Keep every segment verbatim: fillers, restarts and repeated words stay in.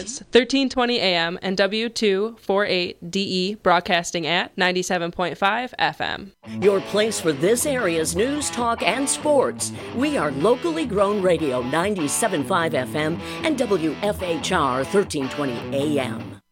Rapids, thirteen twenty A M and W two forty-eight D E, broadcasting at ninety-seven point five F M. Your place for this area's news, talk, and sports. We are locally grown radio, ninety-seven point five F M and W F H R, thirteen twenty A M.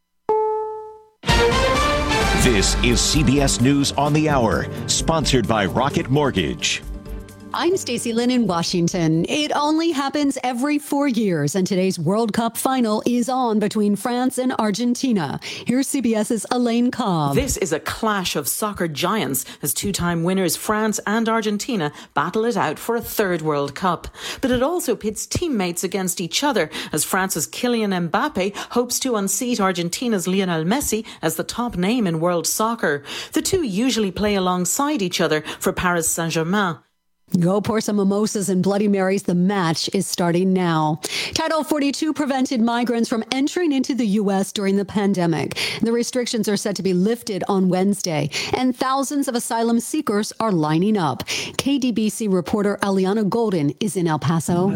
This is C B S News on the Hour, sponsored by Rocket Mortgage. I'm Stacey Lynn in Washington. It only happens every four years, and today's World Cup final is on between France and Argentina. Here's CBS's Elaine Cobb. This is a clash of soccer giants as two-time winners France and Argentina battle it out for a third World Cup. But it also pits teammates against each other as France's Kylian Mbappe hopes to unseat Argentina's Lionel Messi as the top name in world soccer. The two usually play alongside each other for Paris Saint-Germain. Go pour some mimosas and Bloody Marys. The match is starting now. Title forty-two prevented migrants from entering into the U S during the pandemic. The restrictions are set to be lifted on Wednesday, and thousands of asylum seekers are lining up. K D B C reporter Aliana Golden is in El Paso.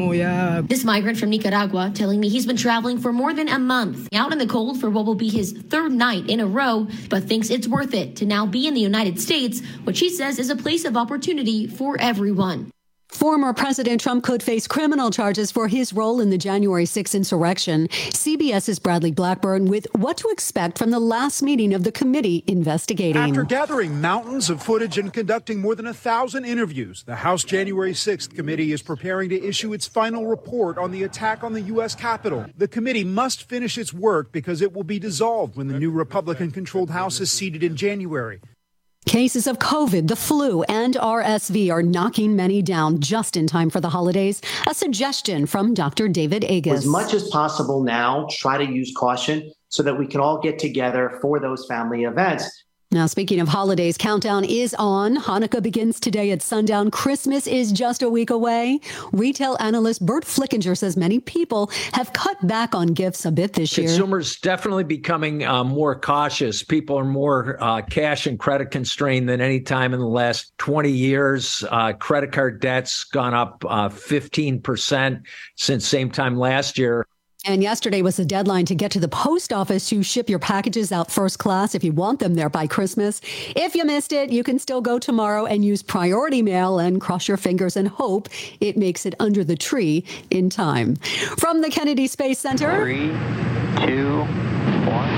This migrant from Nicaragua telling me he's been traveling for more than a month, out in the cold for what will be his third night in a row, but thinks it's worth it to now be in the United States, which he says is a place of opportunity for everyone. Former President Trump could face criminal charges for his role in the January sixth insurrection. CBS's Bradley Blackburn with what to expect from the last meeting of the committee investigating. After gathering mountains of footage and conducting more than a thousand interviews, the House January sixth committee is preparing to issue its final report on the attack on the U S Capitol. The committee must finish its work because it will be dissolved when the new Republican-controlled House is seated in January. Cases of COVID, the flu, and R S V are knocking many down just in time for the holidays. A suggestion from Doctor David Agus. As much as possible now, try to use caution so that we can all get together for those family events. Now, speaking of holidays, countdown is on. Hanukkah begins today at sundown. Christmas is just a week away. Retail analyst Bert Flickinger says many people have cut back on gifts a bit this year. Consumers definitely becoming uh, more cautious. People are more uh, cash and credit constrained than any time in the last twenty years. Uh, credit card debt's gone up uh, fifteen percent since same time last year. And yesterday was the deadline to get to the post office to ship your packages out first class if you want them there by Christmas. If you missed it, you can still go tomorrow and use priority mail and cross your fingers and hope it makes it under the tree in time. From the Kennedy Space Center. Three, two, one.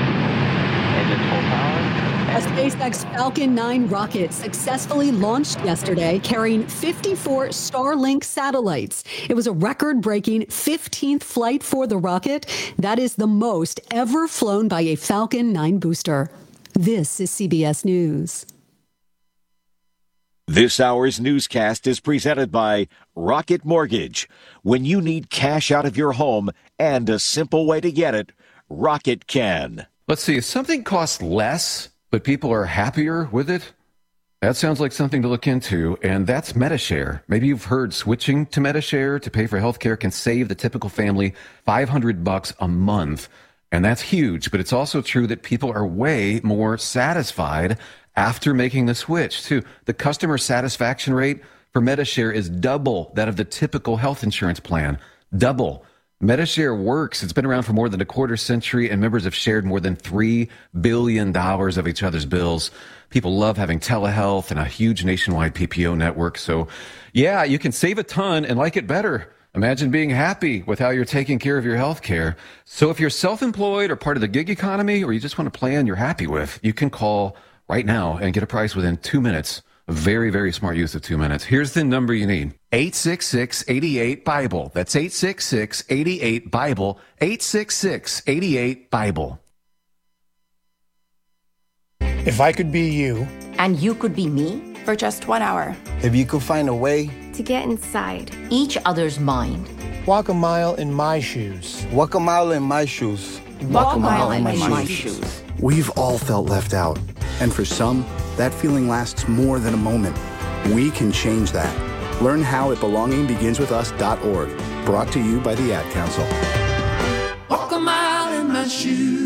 Engine full power. A SpaceX Falcon nine rocket successfully launched yesterday, carrying fifty-four Starlink satellites. It was a record-breaking fifteenth flight for the rocket. That is the most ever flown by a Falcon nine booster. This is C B S News. This hour's newscast is presented by Rocket Mortgage. When you need cash out of your home and a simple way to get it, Rocket can. Let's see, if something costs less, but people are happier with it, that sounds like something to look into, and that's Medi-Share. Maybe you've heard switching to Medi-Share to pay for healthcare can save the typical family five hundred bucks a month, and that's huge. But it's also true that people are way more satisfied after making the switch, too. The customer satisfaction rate for Medi-Share is double that of the typical health insurance plan. Double. Medi-Share works. It's been around for more than a quarter century, and members have shared more than three billion dollars of each other's bills. People love having telehealth and a huge nationwide P P O network. So, yeah, you can save a ton and like it better. Imagine being happy with how you're taking care of your health care. So if you're self-employed or part of the gig economy, or you just want a plan you're happy with, you can call right now and get a price within two minutes. A very, very smart use of two minutes. Here's the number you need. eight six six, eight eight, BIBLE. That's eight six six, eight eight, BIBLE. eight six six, eight eight, BIBLE. If I could be you. And you could be me. For just one hour. If you could find a way. To get inside. Each other's mind. Walk a mile in my shoes. Walk a mile in my shoes. Walk, Walk a mile, mile in, in my, my shoes. shoes. We've all felt left out. And for some, that feeling lasts more than a moment. We can change that. Learn how at belonging begins with us dot org. Brought to you by the Ad Council. Walk a mile in my shoes.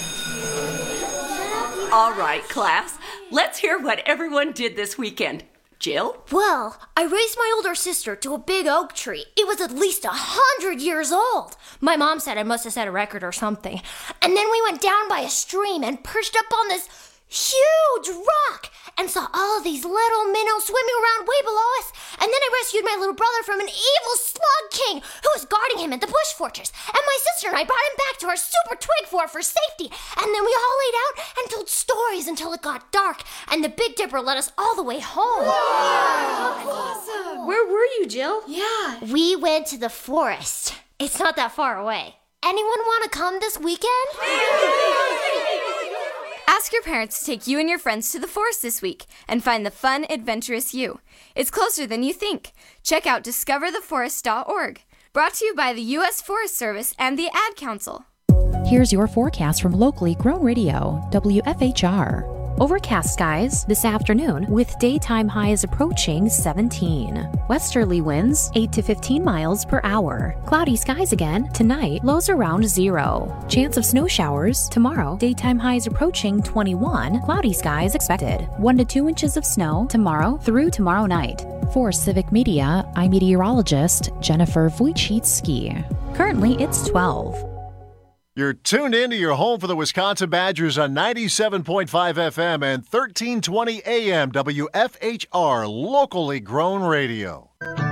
All right, class. Let's hear what everyone did this weekend. Jill? Well, I raised my older sister to a big oak tree. It was at least a hundred years old. My mom said I must have set a record or something. And then we went down by a stream and perched up on this huge rock and saw all of these little minnows swimming around way below us. And then I rescued my little brother from an evil slug king who was guarding him at the bush fortress. And my sister and I brought him back to our super twig fort for safety. And then we all laid out and told stories until it got dark. And the Big Dipper led us all the way home. Wow. Awesome. Where were you, Jill? Yeah. We went to the forest. It's not that far away. Anyone want to come this weekend? Ask your parents to take you and your friends to the forest this week and find the fun, adventurous you. It's closer than you think. Check out discover the forest dot org. Brought to you by the U S Forest Service and the Ad Council. Here's your forecast from locally grown radio, W F H R. Overcast skies this afternoon with daytime highs approaching seventeen. Westerly winds eight to fifteen miles per hour. Cloudy skies again tonight, lows around zero. Chance of snow showers tomorrow, daytime highs approaching twenty-one. Cloudy skies expected. one to two inches of snow tomorrow through tomorrow night. For Civic Media, I'm meteorologist Jennifer Wojcicki. Currently, it's twelve. You're tuned in to your home for the Wisconsin Badgers on ninety-seven point five F M and thirteen twenty A M W F H R, locally grown radio.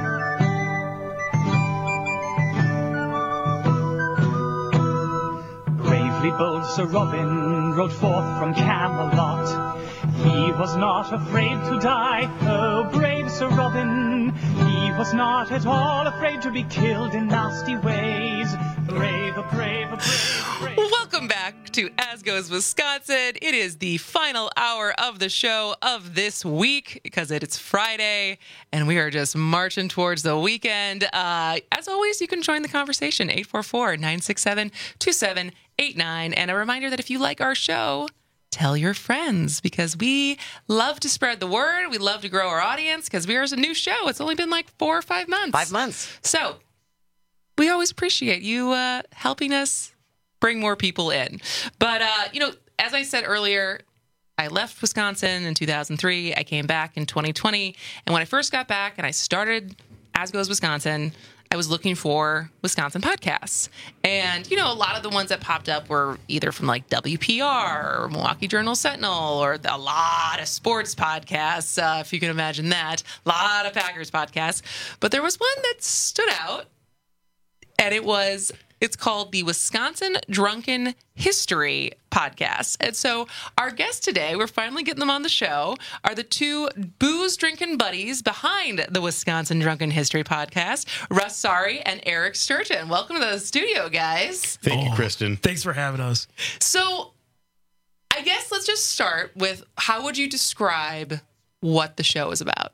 Bravely bold Sir Robin rode forth from Camelot. He was not afraid to die, oh brave Sir Robin. He was not at all afraid to be killed in nasty ways. Brave, brave, brave, brave. Welcome back to As Goes Wisconsin. It is the final hour of the show of this week because it is Friday and we are just marching towards the weekend. Uh, as always, you can join the conversation, eight four four, nine six seven, two seven eight nine. And a reminder that if you like our show, tell your friends because we love to spread the word. We love to grow our audience because we are a new show. It's only been like four or five months. Five months. So we always appreciate you uh, helping us bring more people in. But, uh, you know, as I said earlier, I left Wisconsin in two thousand three. I came back in twenty twenty. And when I first got back and I started As Goes Wisconsin, I was looking for Wisconsin podcasts. And, you know, a lot of the ones that popped up were either from like W P R or Milwaukee Journal Sentinel or a lot of sports podcasts, uh, if you can imagine that. A lot of Packers podcasts. But there was one that stood out. And it was, it's called the Wisconsin Drunken History Podcast. And so our guests today, we're finally getting them on the show, are the two booze-drinking buddies behind the Wisconsin Drunken History Podcast, Russ Sari and Eric Sturgeon. Welcome to the studio, guys. Thank oh, you, Kristen. Thanks for having us. So I guess let's just start with, how would you describe what the show is about?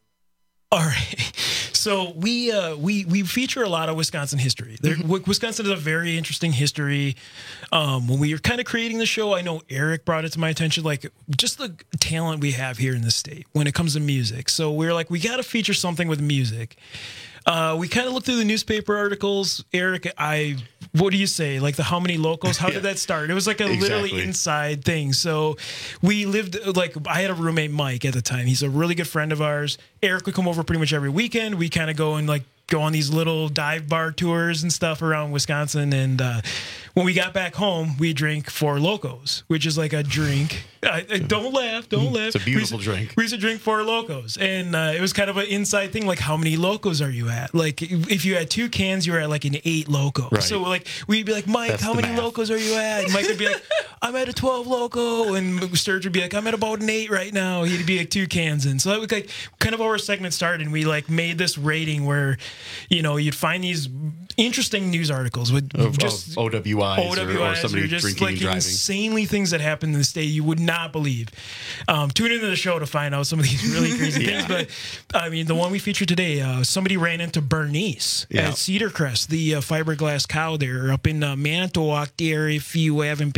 All right. So we uh, we we feature a lot of Wisconsin history. There, mm-hmm. Wisconsin is a very interesting history. Um, when we were kind of creating the show, I know Eric brought it to my attention, like just the talent we have here in the state when it comes to music. So we we're like, we got to feature something with music. Uh, we kind of looked through the newspaper articles. Eric, I, what do you say? Like the How Many Locals? How yeah. did that start? It was like a exactly. literally inside thing. So we lived, like, I had a roommate, Mike, at the time. He's a really good friend of ours. Eric would come over pretty much every weekend. We kind of go and like go on these little dive bar tours and stuff around Wisconsin. And uh, when we got back home, we drank Four Locos, which is like a drink. I, I, don't laugh, don't laugh. It's a beautiful we drink. To, we used to drink Four Locos. And uh, it was kind of an inside thing, like, how many Locos are you at? Like, if you had two cans, you were at like an eight Loco. Right. So, like, we'd be like, Mike, That's how many math. Locos are you at? And Mike would be like, I'm at a twelve Loco. And Sturge would be like, I'm at about an eight right now. He'd be like two cans in. So that was like kind of how our segment started. And we like made this rating where, you know, you'd find these interesting news articles with of, just of O W Is, O W Is or, or somebody or just drinking like and driving. Insanely things that happen in the state you would not believe. Um, tune into the show to find out some of these really crazy yeah. things. But I mean, the one we featured today, uh, somebody ran into Bernice yeah. at Cedar Crest, the uh, fiberglass cow there up in uh, Manitowoc there. If you haven't been there,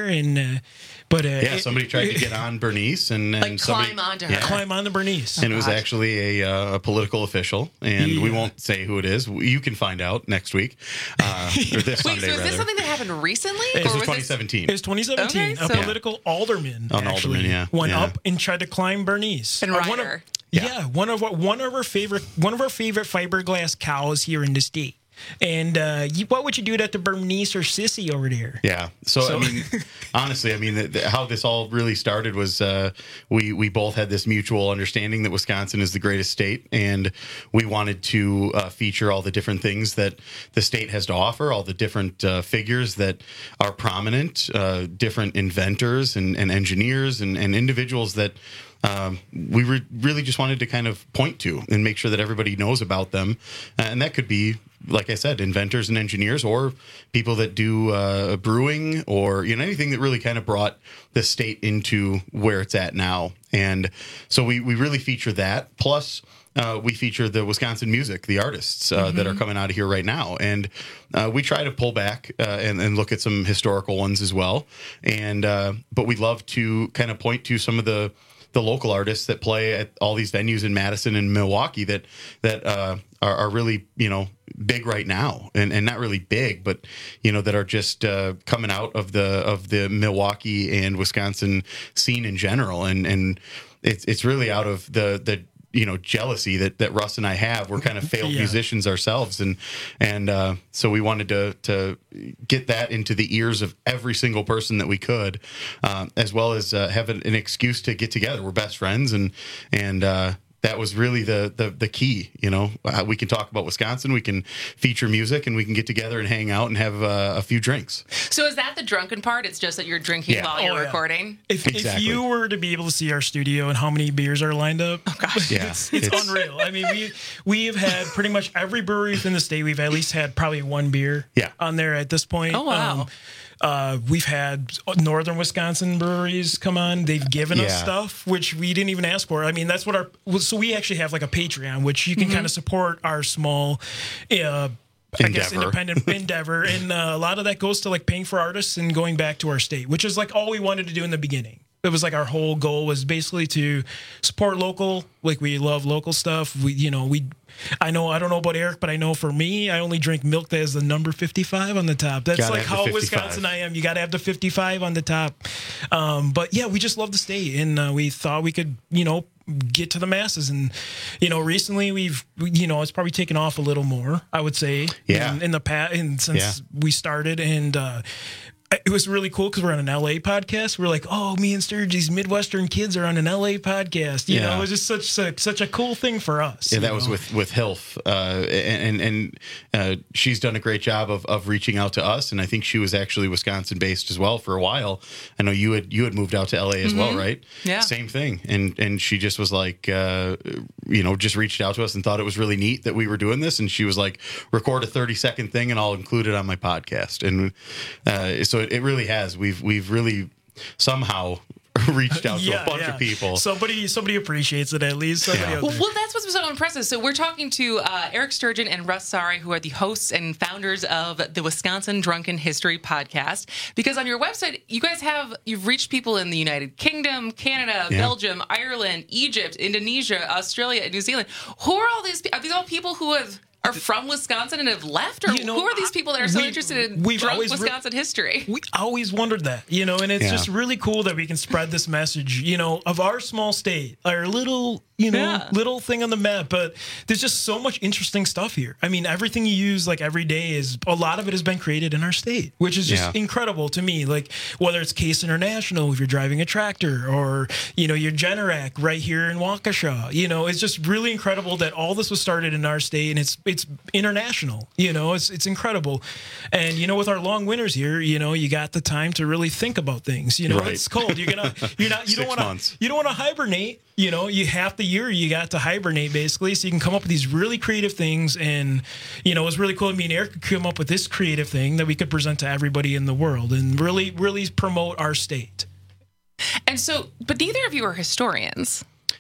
there, and uh, but uh, yeah, it, somebody tried to get on Bernice and, and like somebody, climb onto her, yeah. climb onto Bernice, and it was actually a, uh, a political official, and yeah. we won't say who it is. You can find out next week uh, or this Wait, Sunday. so is rather. this something that happened recently? This or was was twenty seventeen. It was twenty seventeen. Okay, a so- political alderman An actually alderman, yeah. went Yeah. up and tried to climb Bernice. And Uh, ride one of- her. Yeah. Yeah. one of our, one of our favorite one of our favorite fiberglass cows here in the state. And uh, you, what would you do that to Bernice or Sissy over there? Yeah. So, So- I mean, honestly, I mean, the, the, how this all really started was uh, we we both had this mutual understanding that Wisconsin is the greatest state, and we wanted to uh, feature all the different things that the state has to offer, all the different uh, figures that are prominent, uh, different inventors and, and engineers and, and individuals that um, we re- really just wanted to kind of point to and make sure that everybody knows about them. Uh, and that could be, like I said, inventors and engineers, or people that do uh, brewing, or you know anything that really kind of brought the state into where it's at now. And so we we really feature that. Plus, uh, we feature the Wisconsin music, the artists uh, Mm-hmm. that are coming out of here right now, and uh, we try to pull back uh, and, and look at some historical ones as well. And uh, but we love to kind of point to some of the the local artists that play at all these venues in Madison and Milwaukee that that uh, are, are really, you know, big right now, and, and not really big, but you know, that are just uh, coming out of the of the Milwaukee and Wisconsin scene in general, and and it's it's really out of the the you know jealousy that that Russ and I have. We're kind of failed Yeah. musicians ourselves, and and uh, so we wanted to to get that into the ears of every single person that we could, um, as well as uh, have an, an excuse to get together. We're best friends, and and uh, that was really the, the the key. You know, uh, we can talk about Wisconsin, we can feature music, and we can get together and hang out and have uh, a few drinks. So is that the drunken part? It's just that you're drinking Yeah. while you're Oh, yeah. recording? If, Exactly. if you were to be able to see our studio and how many beers are lined up, oh gosh, Yeah. it's, it's, It's- unreal. I mean, we we have had pretty much every brewery within the state. We've at least had probably one beer Yeah. on there at this point. Oh, wow. Um, uh, we've had northern Wisconsin breweries come on. They've given us Yeah. stuff which we didn't even ask for. I mean, that's what our so we actually have like a Patreon, which you can kind of support our small. Uh, I guess Endeavor. independent endeavor, and uh, a lot of that goes to like paying for artists and going back to our state, which is like all we wanted to do in the beginning. It was like our whole goal was basically to support local. Like we love local stuff. We, you know, we. I know I don't know about Eric, but I know for me, I only drink milk that has the number fifty-five on the top. That's Gotta like have the how fifty-five. Wisconsin I am. You got to have the fifty-five on the top. Um, but yeah, we just love the state, and uh, we thought we could, you know, get to the masses. And you know, recently we've, you know, it's probably taken off a little more, I would say. Yeah. In, in the past, and since Yeah. we started, and uh, it was really cool because we're on an L A podcast. We're like, oh, me and Sturgis, Midwestern kids are on an L A podcast. You Yeah. know, it was just such such, such a cool thing for us. Yeah, you that was know? with with Hilf, uh, and and uh, she's done a great job of, of reaching out to us, and I think she was actually Wisconsin based as well for a while. I know you had you had moved out to L A as well, right? Yeah. Same thing, and and she just was like, uh, you know, just reached out to us and thought it was really neat that we were doing this, and she was like, record a thirty second thing and I'll include it on my podcast, and uh, so it, it really has. We've we've really somehow reached out to Yeah, a bunch yeah. of people. Somebody somebody appreciates it at least. Somebody Yeah. out Well, there. well, that's what's so impressive. So we're talking to uh, Eric Sturgeon and Russ Sari, who are the hosts and founders of the Wisconsin Drunken History podcast. Because on your website, you guys have you've reached people in the United Kingdom, Canada, Yeah. Belgium, Ireland, Egypt, Indonesia, Australia, and New Zealand. Who are all these? Are these all people who have are from Wisconsin and have left, or You know, who are these people that are so we- interested in we've drunk always re- Wisconsin history? We always wondered that, you know, and it's Yeah. just really cool that we can spread this message, you know, of our small state, our little, you know, Yeah. little thing on the map. But there's just so much interesting stuff here. I mean, everything you use like every day is a lot of it has been created in our state, which is just Yeah. incredible to me. Like whether it's Case International, if you're driving a tractor, or, you know, your Generac right here in Waukesha, you know, it's just really incredible that all this was started in our state, and it's it's international. You know, it's it's incredible. And you know, with our long winters here, you know, you got the time to really think about things. You know, Right. it's cold. You're gonna you're not you don't Six want to months. you don't want to hibernate. You know, you half the year you got to hibernate basically, so you can come up with these really creative things. And you know, it was really cool. Me and Eric could come up with this creative thing that we could present to everybody in the world and really really promote our state. And so, but neither of you are historians.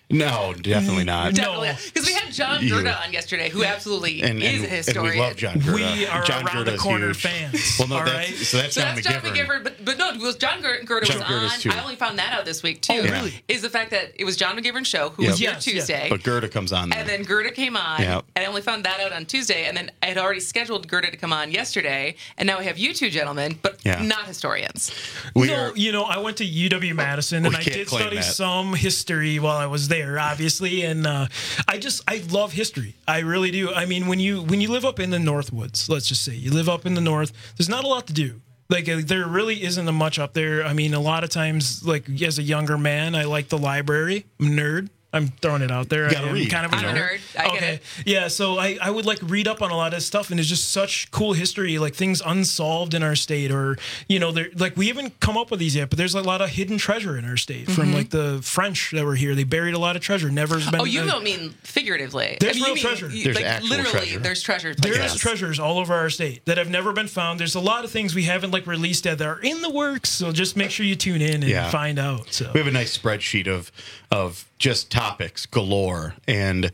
No, definitely not. Definitely, because we had John You- Gerda on yesterday, who absolutely And, is and, a historian. and we love John Gerda. We are John around the Gerda's corner huge. fans. Well, no, all that's, right? so that's So John that's John McGivern. McGivern, but but no, it was John Ger- Gerda John was Gerda's on. too. I only found that out this week too. Oh, really? Is the fact that it was John McGivern's show, who Yep. was here Yes, yeah. Tuesday, But Gerda comes on there. and then Gerda came on, Yep. and I only found that out on Tuesday, and then I had already scheduled Gerda to come on yesterday, and now we have you two gentlemen, but Yeah. not historians. We no, are- you know, I went to U W Madison and We I can't did claim study that. some history while I was there, obviously, and uh, I just I love history. I really do. I mean, when you when you live up in the Northwoods, let's just say you live up in the North, there's not a lot to do. Like uh, there really isn't much up there. I mean, a lot of times, like as a younger man, I like the library. I'm a nerd. I'm throwing it out there. You gotta I am read, kind of a I'm a nerd. nerd. I get okay. it. Yeah, so I, I would like read up on a lot of stuff, and it's just such cool history, like things unsolved in our state, or you know, there like we haven't come up with these yet, but there's a lot of hidden treasure in our state from like the French that were here. They buried a lot of treasure. Never been. Oh, you uh, don't mean figuratively. There's I mean, real you mean, treasure. you- There's like actual literally, treasure. there's treasure. There's places. treasures all over our state that have never been found. There's a lot of things we haven't like released yet that are in the works. So just make sure you tune in and Yeah. find out. So We have a nice spreadsheet of of just topics galore, and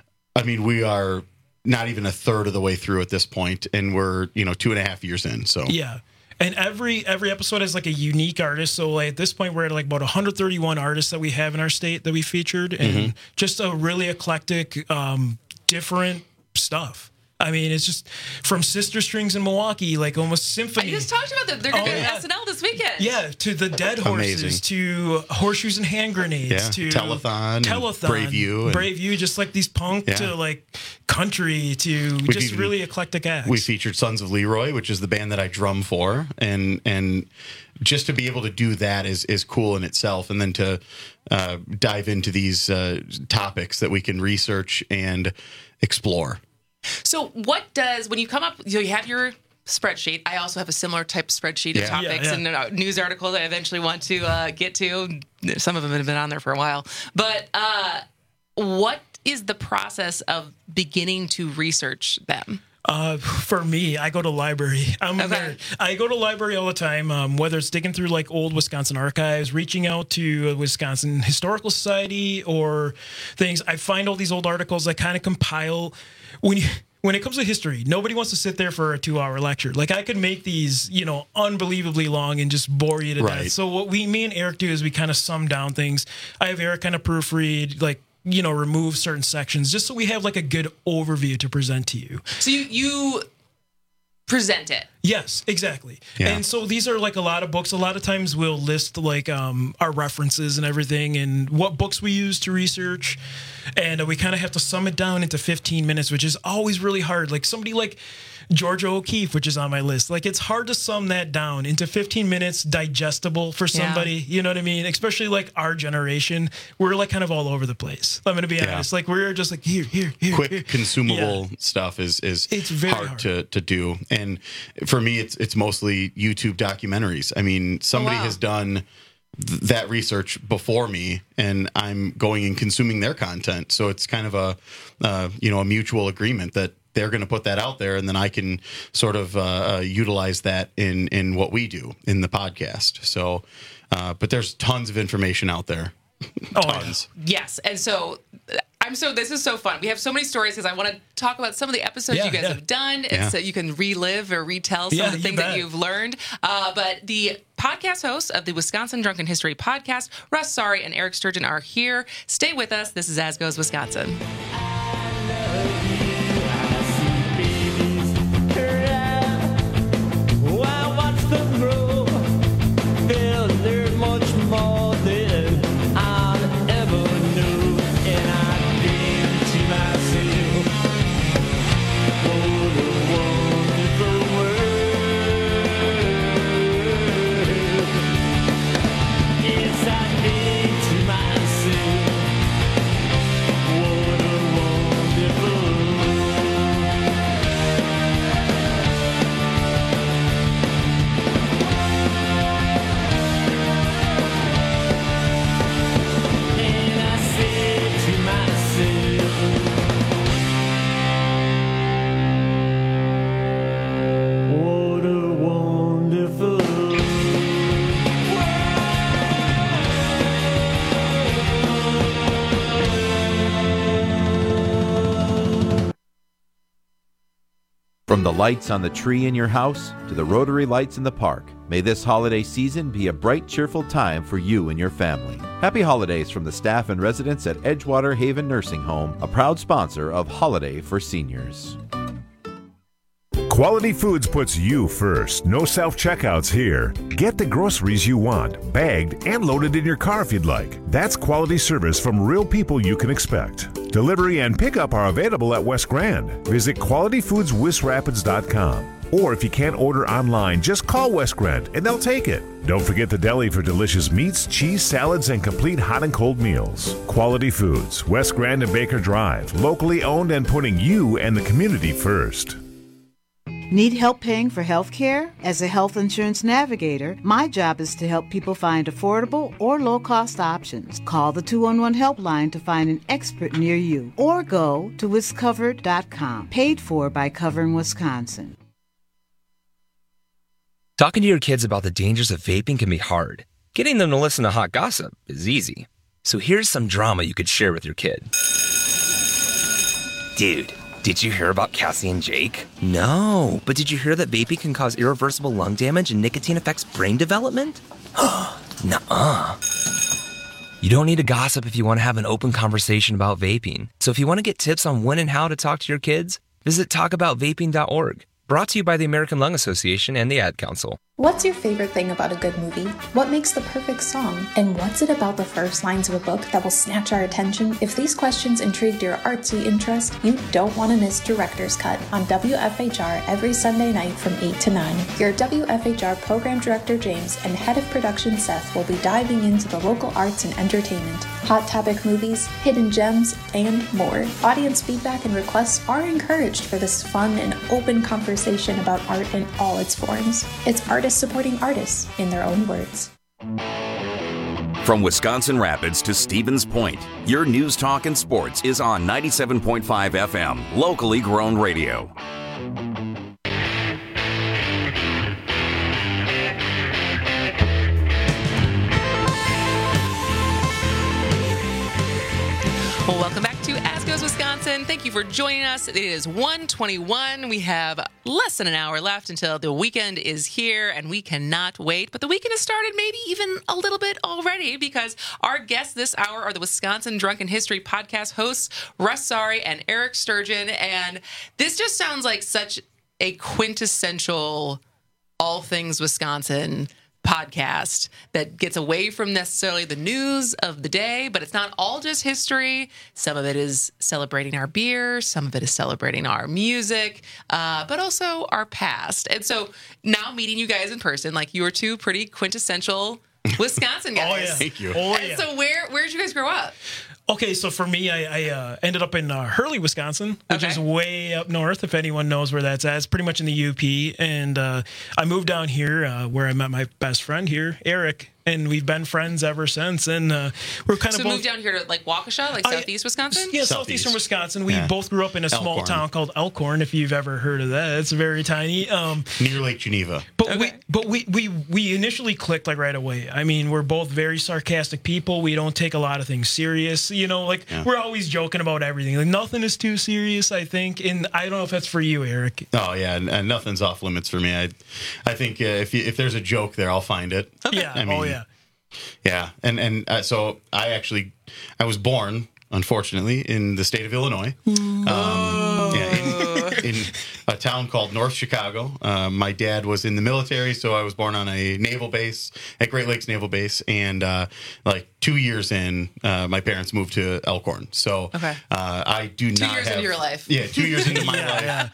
I mean we are not even a third of the way through at this point, and we're you know two and a half years in. So yeah. And every every episode has like a unique artist. So like at this point, we're at like about one hundred thirty-one artists that we have in our state that we featured, and Mm-hmm. just a really eclectic, um, different stuff. I mean, it's just from Sister Strings in Milwaukee, like almost I symphony. just talked about them. They're going to Oh, be yeah. at S N L this weekend. Yeah, to the Dead Horses, Amazing. to Horseshoes and Hand Grenades, Yeah, to Telethon and Telethon, Brave You and- Brave You, just like these punk Yeah. to like country to We've just even- really eclectic acts. we featured Sons of Leroy, which is the band that I drum for, and and just to be able to do that is is cool in itself, and then to uh, dive into these uh, topics that we can research and explore. So what does, when you come up, you have your spreadsheet. I also have a similar type of spreadsheet Yeah. of topics Yeah, and uh, news articles I eventually want to uh, get to. Some of them have been on there for a while. But uh, what is the process of beginning to research them? Uh, for me, I go to library. I'm a Okay. nerd. I go to library all the time, um, whether it's digging through like old Wisconsin archives, reaching out to a Wisconsin Historical Society or things. I find all these old articles. I kind of compile when you. When it comes to history, nobody wants to sit there for a two-hour lecture. Like I could make these, you know, unbelievably long and just bore you to Right. death. So what we, me and Eric do is we kind of sum down things. I have Eric kind of proofread, like, you know, remove certain sections just so we have like a good overview to present to you. So you, you present it. Yes, exactly. Yeah. And so these are like a lot of books. A lot of times we'll list like um, our references and everything and what books we use to research. And uh, we kind of have to sum it down into fifteen minutes, which is always really hard. Like somebody like Georgia O'Keeffe, which is on my list. Like it's hard to sum that down into fifteen minutes, digestible for Yeah. somebody. You know what I mean? Especially like our generation. We're like kind of all over the place. I'm going to be Yeah. honest. Like we're just like here, here, here. Quick here. consumable stuff is is It's very hard, hard. to to do, and for me it's it's mostly YouTube documentaries. I mean, somebody wow. has done th- that research before me, and I'm going and consuming their content, so it's kind of a uh, you know a mutual agreement that they're going to put that out there, and then I can sort of uh, uh, utilize that in in what we do in the podcast. So, uh, but there's tons of information out there. Oh, Tons. Yes. And so uh, I'm so, this is so fun. We have so many stories because I want to talk about some of the episodes Yeah, you guys yeah. have done. Yeah. And so you can relive or retell some Yeah, of the you things that bet. you've learned. Uh, but the podcast hosts of the Wisconsin Drunken History podcast, Russ Sari and Eric Sturgeon, are here. Stay with us. This is As Goes Wisconsin. Yes, I think to myself, what a From the lights on the tree in your house to the rotary lights in the park, may this holiday season be a bright, cheerful time for you and your family. Happy holidays from the staff and residents at Edgewater Haven Nursing Home, a proud sponsor of Holiday for Seniors. Quality Foods puts you first. No self-checkouts here. Get the groceries you want, bagged and loaded in your car if you'd like. That's quality service from real people you can expect. Delivery and pickup are available at West Grand. Visit quality foods west rapids dot com. Or if you can't order online, just call West Grand and they'll take it. Don't forget the deli for delicious meats, cheese, salads, and complete hot and cold meals. Quality Foods, West Grand and Baker Drive. Locally owned and putting you and the community first. Need help paying for health care? As a health insurance navigator, my job is to help people find affordable or low-cost options. Call the two one one helpline to find an expert near you, or go to wiscovered dot com. Paid for by Covering Wisconsin. Talking to your kids about the dangers of vaping can be hard. Getting them to listen to hot gossip is easy. So here's some drama you could share with your kid. Dude, did you hear about Cassie and Jake? No, but did you hear that vaping can cause irreversible lung damage and nicotine affects brain development? Nuh-uh. You don't need to gossip if you want to have an open conversation about vaping. So if you want to get tips on when and how to talk to your kids, visit talk about vaping dot org. Brought to you by the American Lung Association and the Ad Council. What's your favorite thing about a good movie? What makes the perfect song? And what's it about the first lines of a book that will snatch our attention? If these questions intrigued your artsy interest, you don't want to miss Director's Cut on W F H R every Sunday night from eight to nine. Your W F H R Program Director James and Head of Production Seth will be diving into the local arts and entertainment, hot topic movies, hidden gems, and more. Audience feedback and requests are encouraged for this fun and open conversation about art in all its forms. It's artists supporting artists in their own words. From Wisconsin Rapids to Stevens Point, your news, talk, and sports is on ninety-seven point five F M, locally grown radio. Well, welcome back to As Goes Wisconsin. Thank you for joining us. It is one twenty-one. We have less than an hour left until the weekend is here, and we cannot wait. But the weekend has started maybe even a little bit already, because our guests this hour are the Wisconsin Drunken History podcast hosts, Russ Saari and Eric Sturgeon. And this just sounds like such a quintessential all things Wisconsin podcast that gets away from necessarily the news of the day, but it's not all just history. Some of it is celebrating our beer, some of it is celebrating our music, uh, but also our past. And so now meeting you guys in person, like you are two pretty quintessential Wisconsin guys. Oh, yeah. Thank you. Oh, and yeah. so where where did you guys grow up? Okay, so for me, I, I uh, ended up in uh, Hurley, Wisconsin, which Okay. is way up north, if anyone knows where that's at. It's pretty much in the U P. And uh, I moved down here uh, where I met my best friend here, Eric, and we've been friends ever since. And uh, we're kind So of both... moved down here to like Waukesha, like I- southeast Wisconsin? Yeah, Southeast. southeastern Wisconsin. We Yeah. both grew up in a small Elkhorn. town called Elkhorn, if you've ever heard of that. It's very tiny. Um, Near Lake Geneva. But we but we, we we initially clicked like right away. I mean, we're both very sarcastic people. We don't take a lot of things serious. You know, like Yeah. we're always joking about everything. Like nothing is too serious, I think. And I don't know if that's for you, Eric. Oh yeah, and, and nothing's off limits for me. I, I think uh, if you, if there's a joke there, I'll find it. Yeah. I mean, oh yeah. Yeah, and and uh, so I actually I was born, unfortunately, in the state of Illinois. Um, yeah, in, in a town called North Chicago. Uh, my dad was in the military, so I was born on a naval base at Great Lakes Naval Base, and uh, like two years in, uh, my parents moved to Elkhorn. So Okay. uh, I do Two not years have into your life. Yeah, two years into my Yeah, life. yeah.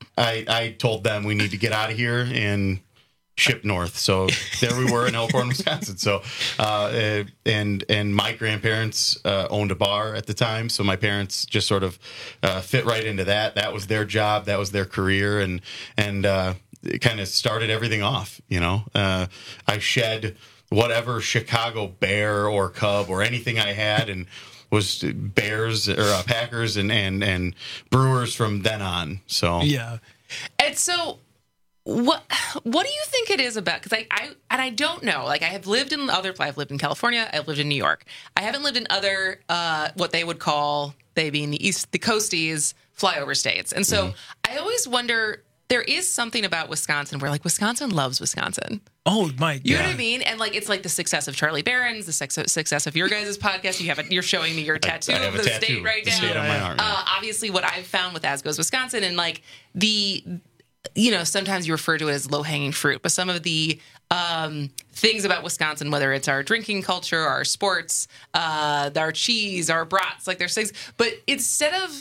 I I told them we need to get out of here and ship north. So there we were in Elkhorn, Wisconsin. So, uh, and and my grandparents uh, owned a bar at the time. So my parents just sort of uh, fit right into that. That was their job. That was their career. And, and uh, it kind of started everything off, you know. Uh, I shed whatever Chicago Bear or Cub or anything I had and was Bears or uh, Packers and, and, and Brewers from then on. So, Yeah. And so, what what do you think it is about? Because I, I and I don't know. Like I have lived in other. I've lived in California. I've lived in New York. I haven't lived in other uh, what they would call, they being the east, the coasties, flyover states. And so I always wonder there is something about Wisconsin where like Wisconsin loves Wisconsin. Oh my! You God. know what I mean? And like it's like the success of Charlie Barron's, the success success of your guys' podcast. You have it. You're showing me your tattoo I have of a the tattoo, state right the now. state on my arm, yeah. Uh, obviously, what I've found with As Goes Wisconsin, and like the, you know, sometimes you refer to it as low hanging fruit, but some of the um, things about Wisconsin, whether it's our drinking culture, our sports, uh, our cheese, our brats, like there's things, but instead of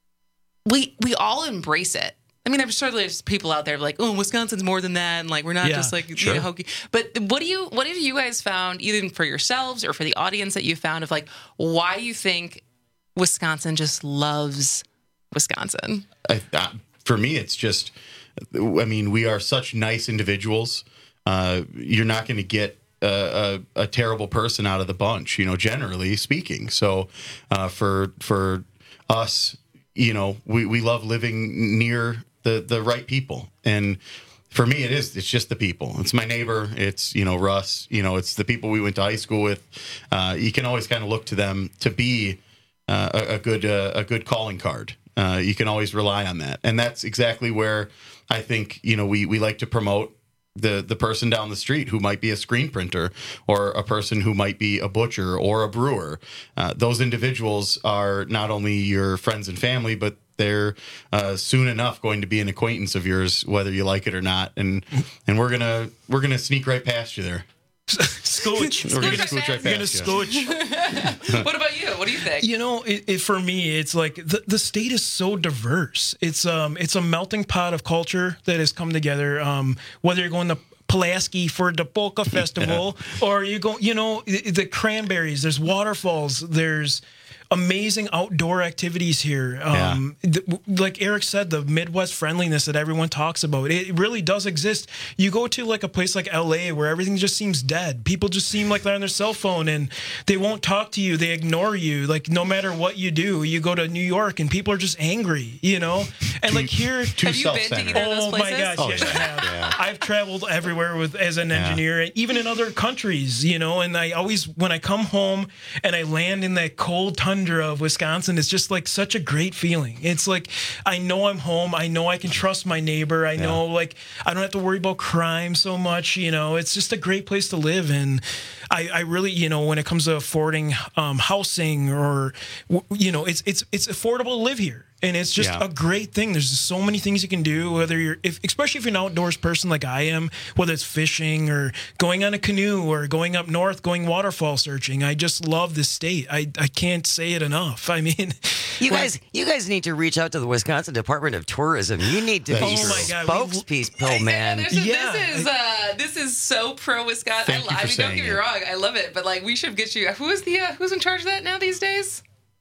we we all embrace it. I mean, I'm sure there's people out there like, oh, Wisconsin's more than that, and like we're not Yeah, just like sure. you know, hokey. But what do you, what have you guys found, either for yourselves or for the audience that you found, of like why you think Wisconsin just loves Wisconsin? I, uh, for me, it's just, I mean, we are such nice individuals. Uh, you're not going to get a, a, a terrible person out of the bunch, you know, generally speaking. So uh, for for us, you know, we, we love living near the, the right people. And for me, it is, it's just the people. It's my neighbor. It's, you know, Russ, you know, it's the people we went to high school with. Uh, you can always kind of look to them to be uh, a, a good, uh, a good calling card. Uh, you can always rely on that. And that's exactly where I think, you know, we, we like to promote the the person down the street who might be a screen printer, or a person who might be a butcher or a brewer. Uh, those individuals are not only your friends and family, but they're uh, soon enough going to be an acquaintance of yours, whether you like it or not. And and we're gonna we're gonna sneak right past you there. Scooch. We're gonna You're scooch right gonna past you. scooch. What about you? What do you think? You know, it, it, for me, it's like the, the state is so diverse. It's um, it's a melting pot of culture that has come together. Um, whether you're going to Pulaski for the Polka Festival, yeah. or you go, you know, the, the cranberries. There's waterfalls. There's amazing outdoor activities here. Um, yeah. th- like Eric said, the Midwest friendliness that everyone talks about, it really does exist. You go to like a place like L A where everything just seems dead. People just seem like they're on their cell phone and they won't talk to you. They ignore you. Like no matter what you do, you go to New York and people are just angry, you know? And too, like here, have you been to either of those oh places? my gosh, Oh, yes, yeah. I have. Yeah. I've traveled everywhere with as an Yeah. engineer, even in other countries, you know, and I always, when I come home and I land in that cold tundra of Wisconsin, it's just like such a great feeling. It's like I know I'm home. I know I can trust my neighbor. I Yeah. know like I don't have to worry about crime so much. You know, it's just a great place to live. And I, I really, you know, when it comes to affording um, housing or you know, it's it's it's affordable to live here. And it's just Yeah. a great thing. There's just so many things you can do, whether you're, if, especially if you're an outdoors person like I am, whether it's fishing or going on a canoe or going up north, going waterfall searching. I just love this state. I, I can't say it enough. I mean, you guys, you guys need to reach out to the Wisconsin Department of Tourism. You need to That's be true. Oh my God, spokespeople, man. This is, Yeah. this is uh, this is so pro Wisconsin. Thank you I, for I mean, don't saying get me it. wrong, I love it, but like we should get you. Who is the uh, who's in charge of that now these days?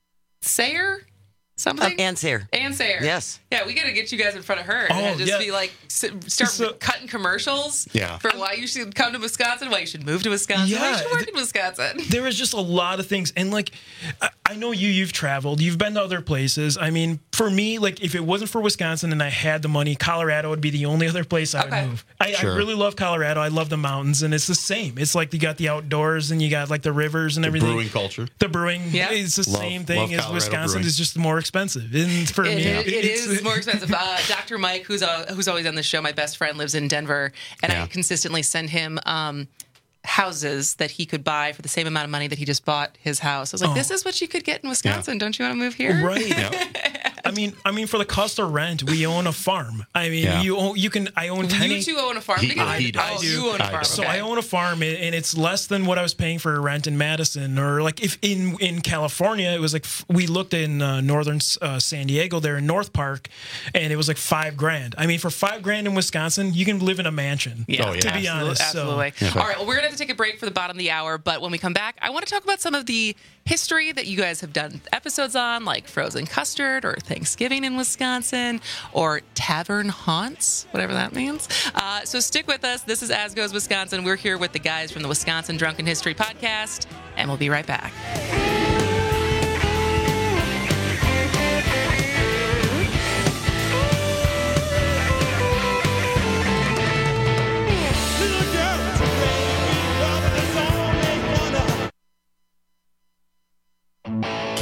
Sayer, something. Um, Ann Sayer. Ann Sayer. Yes. Yeah, we got to get you guys in front of her Oh, and just yeah. be like, s- start So- cutting commercials Yeah. for why you should come to Wisconsin, why you should move to Wisconsin, why you Yeah, should work th- in Wisconsin. there is just a lot of things. And like, I, I know you, you've traveled, you've been to other places. I mean, for me, like if it wasn't for Wisconsin and I had the money, Colorado would be the only other place I Okay. would move. I, Sure. I really love Colorado. I love the mountains and it's the same. It's like you got the outdoors and you got like the rivers and The everything. brewing culture. The brewing, Yeah. it's the Love- same thing love as Colorado Wisconsin. brewing. It's just more expensive. And for It, me, it it's, is more expensive. Uh, Doctor Mike, who's uh, who's always on the show, my best friend, lives in Denver, and Yeah. I consistently send him um, houses that he could buy for the same amount of money that he just bought his house. I was like, Oh. this is what you could get in Wisconsin. Don't you want to move here? Right. Yeah. I mean, I mean, for the cost of rent, we own a farm. I mean, Yeah. you own, you can. I own ten. You two own a farm He- together? he does. Oh, I do. you own a I farm. do. So okay. I own a farm, and and it's less than what I was paying for rent in Madison, or like if in in California, it was like f- we looked in uh, northern uh, San Diego, there in North Park, and it was like five grand. I mean, for five grand in Wisconsin, you can live in a mansion. Yeah, Oh, yeah. to be absolutely, honest. absolutely. So. All right, well, we're gonna have to take a break for the bottom of the hour, but when we come back, I want to talk about some of the history that you guys have done episodes on, like frozen custard or Thanksgiving in Wisconsin or tavern haunts, whatever that means. Uh, so stick with us. This is As Goes Wisconsin. We're here with the guys from the Wisconsin Drunken History Podcast, and we'll be right back.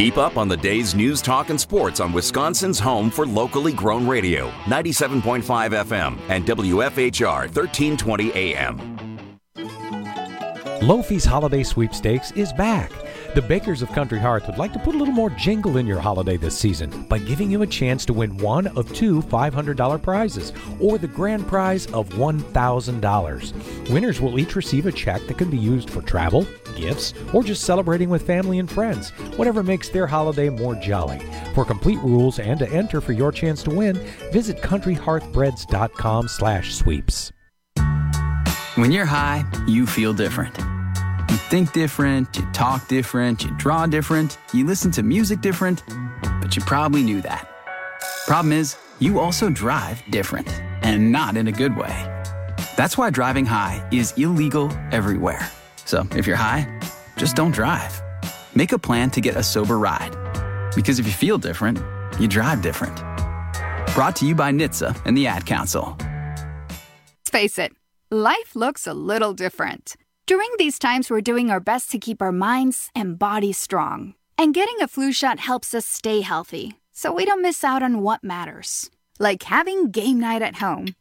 Keep up on the day's news, talk, and sports on Wisconsin's home for locally grown radio, ninety-seven point five F M and W F H R thirteen twenty A M. Lofi's Holiday Sweepstakes is back. The bakers of Country Hearth would like to put a little more jingle in your holiday this season by giving you a chance to win one of two five hundred dollars prizes or the grand prize of one thousand dollars. Winners will each receive a check that can be used for travel, gifts, or just celebrating with family and friends, whatever makes their holiday more jolly. For complete rules and to enter for your chance to win, visit country hearth breads dot com slash sweeps. When you're high, you feel different. You think different, you talk different, you draw different, you listen to music different, but you probably knew that. Problem is, you also drive different, and not in a good way. That's why driving high is illegal everywhere. So if you're high, just don't drive. Make a plan to get a sober ride. Because if you feel different, you drive different. Brought to you by N H T S A and the Ad Council. Let's face it, life looks a little different. During these times, we're doing our best to keep our minds and bodies strong. And getting a flu shot helps us stay healthy, so we don't miss out on what matters. Like having game night at home.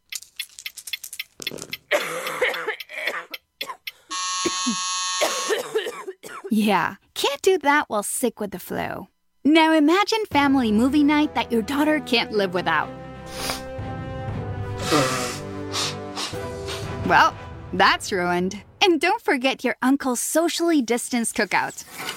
Yeah, can't do that while sick with the flu. Now imagine family movie night that your daughter can't live without. Well, that's ruined. And don't forget your uncle's socially distanced cookout.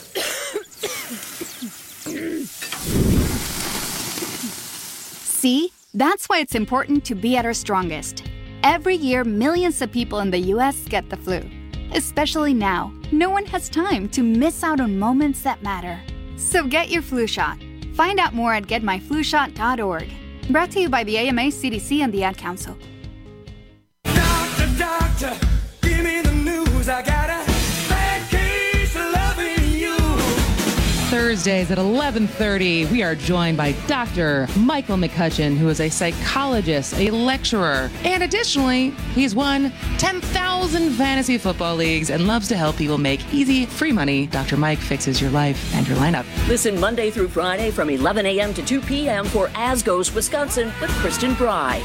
See? That's why it's important to be at our strongest. Every year, millions of people in the U S get the flu. Especially now, no one has time to miss out on moments that matter. So get your flu shot. Find out more at get my flu shot dot org. Brought to you by the A M A, C D C, and the Ad Council. Doctor, doctor, give me the news. I got a bad case of loving you. Thursdays at eleven thirty, we are joined by Doctor Michael McCutcheon, who is a psychologist, a lecturer, and additionally, he's won ten thousand fantasy football leagues and loves to help people make easy, free money. Doctor Mike fixes your life and your lineup. Listen Monday through Friday from eleven a.m. to two p.m. for As Goes Wisconsin with Kristen Fry.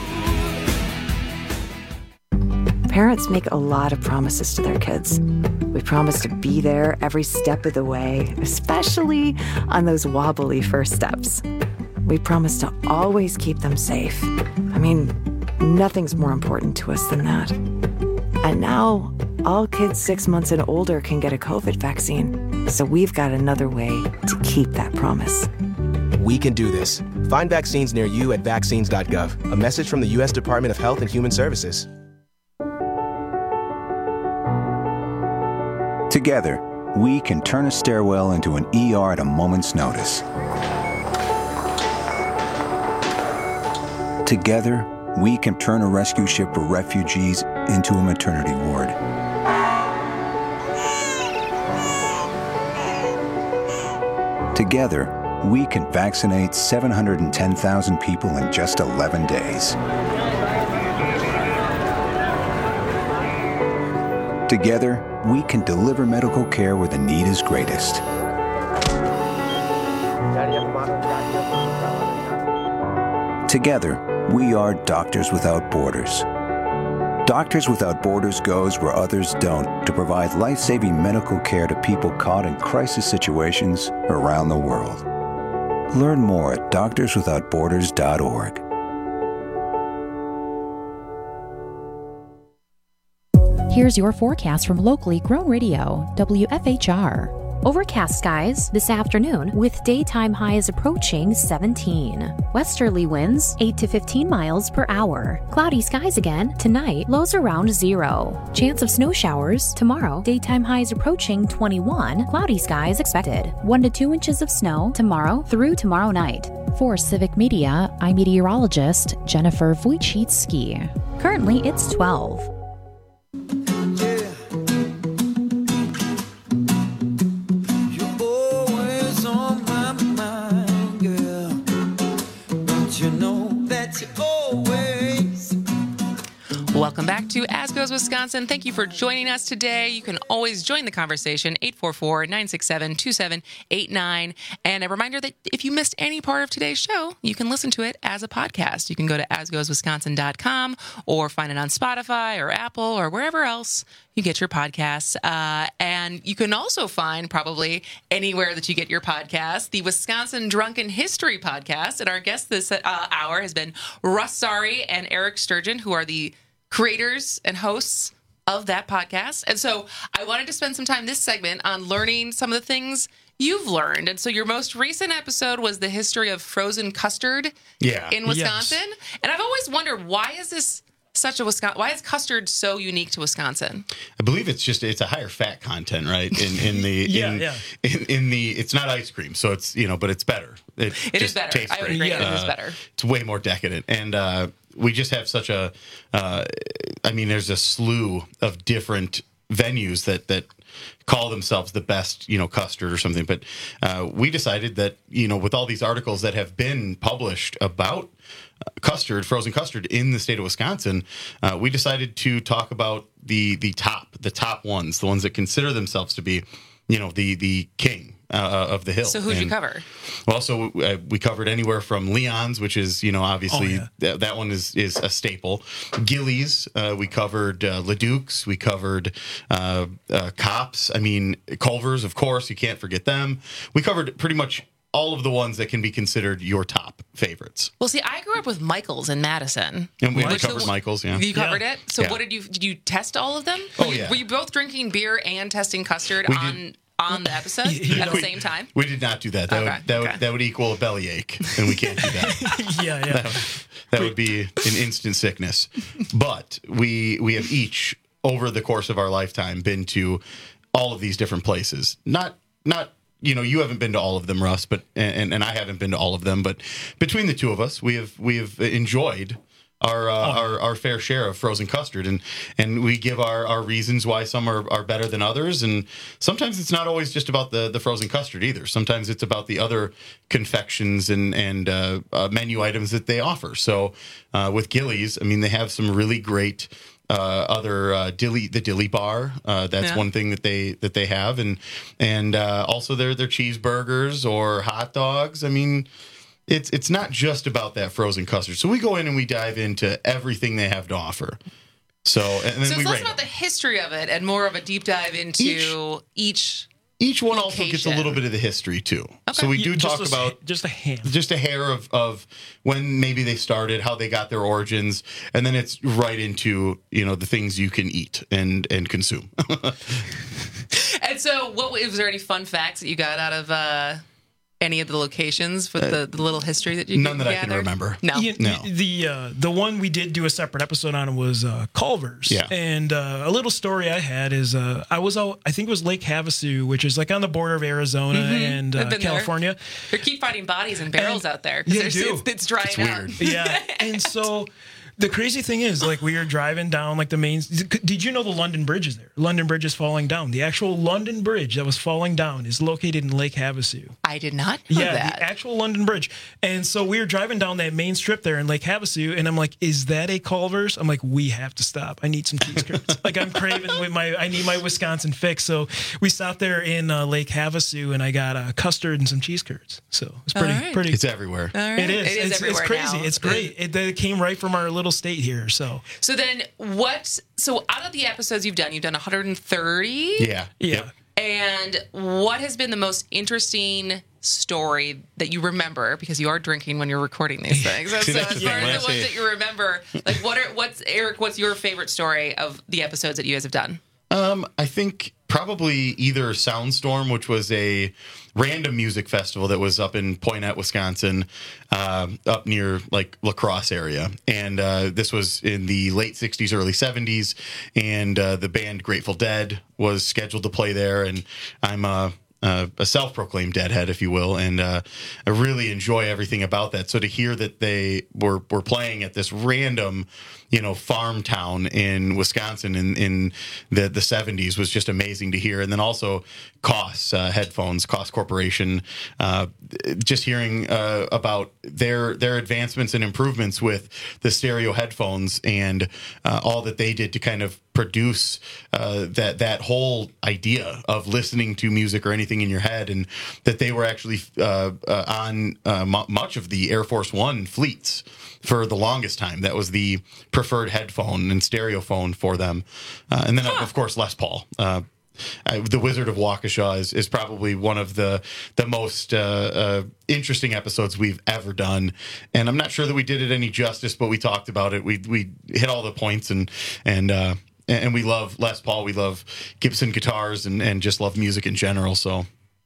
Parents make a lot of promises to their kids. We promise to be there every step of the way, especially on those wobbly first steps. We promise to always keep them safe. I mean, nothing's more important to us than that. And now, all kids six months and older can get a COVID vaccine. So we've got another way to keep that promise. We can do this. Find vaccines near you at vaccines dot gov. A message from the U S Department of Health and Human Services. Together, we can turn a stairwell into an E R at a moment's notice. Together, we can turn a rescue ship for refugees into a maternity ward. Together, we can vaccinate seven hundred ten thousand people in just eleven days. Together, we can deliver medical care where the need is greatest. Together, we are Doctors Without Borders. Doctors Without Borders goes where others don't to provide life-saving medical care to people caught in crisis situations around the world. Learn more at doctors without borders dot org. Here's your forecast from locally grown radio, W F H R. Overcast skies this afternoon with daytime highs approaching seventeen. Westerly winds eight to fifteen miles per hour. Cloudy skies again tonight, lows around zero. Chance of snow showers tomorrow, daytime highs approaching twenty-one. Cloudy skies expected. one to two inches of snow tomorrow through tomorrow night. For Civic Media, I'm meteorologist Jennifer Wojcicki. Currently, it's twelve. Welcome back to As Goes Wisconsin. Thank you for joining us today. You can always join the conversation, eight four four, nine six seven, two seven eight nine. And a reminder that if you missed any part of today's show, you can listen to it as a podcast. You can go to as goes wisconsin dot com or find it on Spotify or Apple or wherever else you get your podcasts. Uh, and you can also find probably anywhere that you get your podcasts, the Wisconsin Drunken History podcast. And our guest this uh, hour has been Russ Sari and Eric Sturgeon, who are the creators and hosts of that podcast. And so I wanted to spend some time this segment on learning some of the things you've learned. And so your most recent episode was the history of frozen custard Yeah. in Wisconsin. Yes. And I've always wondered, why is this such a Wisconsin, why is custard so unique to Wisconsin? I believe it's just it's a higher fat content, right? In in the yeah, in, yeah. In, in the it's not ice cream, so it's you know, but it's better. It, It is just better. tastes I would great. agree. It Uh, is better. It's way more decadent, and uh, we just have such a. Uh, I mean, there's a slew of different venues that that call themselves the best, you know, custard or something. But uh, we decided that, you know, with all these articles that have been published about custard, frozen custard in the state of Wisconsin, uh, we decided to talk about the the top, the top ones, the ones that consider themselves to be, you know, the the king uh, of the hill. So who'd you And- cover? Well, so uh, we covered anywhere from Leon's, which is, you know, obviously Oh, yeah. that, that one is is a staple. Gillies, uh, we covered uh, Leduc's, we covered uh, uh, Cops. I mean, Culver's, of course, you can't forget them. We covered pretty much all of the ones that can be considered your top favorites. Well, see, I grew up with Michael's in Madison. And we Which covered the- Michael's, yeah. You covered Yeah. it? So Yeah. what did you, did you test all of them? Were Oh, you, yeah. Were you both drinking beer and testing custard We did- on on the episode You at know, the we- same time? We did not do that. That Okay, would that okay. would that would equal a bellyache, and we can't do that. yeah, yeah. That, would- that would be an instant sickness. But we we have each over the course of our lifetime been to all of these different places. Not not you know, you haven't been to all of them, Russ, but and, and I haven't been to all of them, but between the two of us, we have we have enjoyed our uh, Oh. our our fair share of frozen custard, and and we give our, our reasons why some are, are better than others, and sometimes it's not always just about the, the frozen custard either. Sometimes it's about the other confections and and uh, uh, menu items that they offer. So uh, with Gillies, I mean, they have some really great uh, other uh, dilly the dilly bar. Uh, that's Yeah. one thing that they that they have, and and uh, also their their cheeseburgers or hot dogs. I mean. It's it's not just about that frozen custard. So we go in and we dive into everything they have to offer. So and then So we it's less rate about them. the history of it and more of a deep dive into each. Each one also gets a location. little bit of the history too. So we do Yeah, just talk a- about just a hand. just a hair of of when maybe they started, how they got their origins, and then it's right into, you know, the things you can eat and and consume. And so, what was there any fun facts that you got out of uh, any of the locations with the, the little history that you None that I can gathered? remember. No. You- No. The uh, the one we did do a separate episode on was uh, Culver's. Yeah. And uh, a little story I had is uh, I was out, I think it was Lake Havasu, which is like on the border of Arizona Mhm. and I've uh, been there. California. They keep finding bodies in barrels out there They because do. it's, it's drying It's out. weird. Yeah. And so the crazy thing is, like, we were driving down like the main. Did you know the London Bridge is there? London Bridge is falling down. The actual London Bridge that was falling down is located in Lake Havasu. I did not know Yeah, that. the actual London Bridge. And so we were driving down that main strip there in Lake Havasu, and I'm like, "Is that a Culver's?" I'm like, "We have to stop. I need some cheese curds. Like, I'm craving with my. I need my Wisconsin fix." So we stopped there in uh, Lake Havasu, and I got a uh, custard and some cheese curds. So it's pretty, All right. pretty. It's everywhere. All right. It is. It is it's, it's everywhere crazy. now. It's great. It, it came right from our little state here. So So then, what? So out of the episodes you've done, you've done one hundred thirty. Yeah. yeah. Yep. And what has been the most interesting story that you remember? Because you are drinking when you're recording these things. So, See, so that's as the far thing, when I as the ones say- that you remember, like what are what's Eric? What's your favorite story of the episodes that you guys have done? Um, I think probably either Soundstorm, which was a random music festival that was up in Poynette, Wisconsin, um, up near like La Crosse area, and uh, this was in the late sixties, early seventies, and uh, the band Grateful Dead was scheduled to play there, and I'm uh, uh, a self-proclaimed deadhead, if you will, and uh, I really enjoy everything about that. So to hear that they were were playing at this random, you know, farm town in Wisconsin in, in the the seventies was just amazing to hear. And then also Koss uh, headphones, Koss Corporation, uh, just hearing uh, about their their advancements and improvements with the stereo headphones and uh, all that they did to kind of produce uh, that that whole idea of listening to music or anything in your head, and that they were actually uh, uh, on uh, m- much of the Air Force One fleets for the longest time. That was the preferred headphone and stereo phone for them. Uh, and then, huh. of course, Les Paul. Uh, uh, the Wizard of Waukesha is, is probably one of the the most uh, uh, interesting episodes we've ever done. And I'm not sure that we did it any justice, but we talked about it. We we hit all the points, and and uh, and we love Les Paul. We love Gibson guitars, and, and just love music in general. So.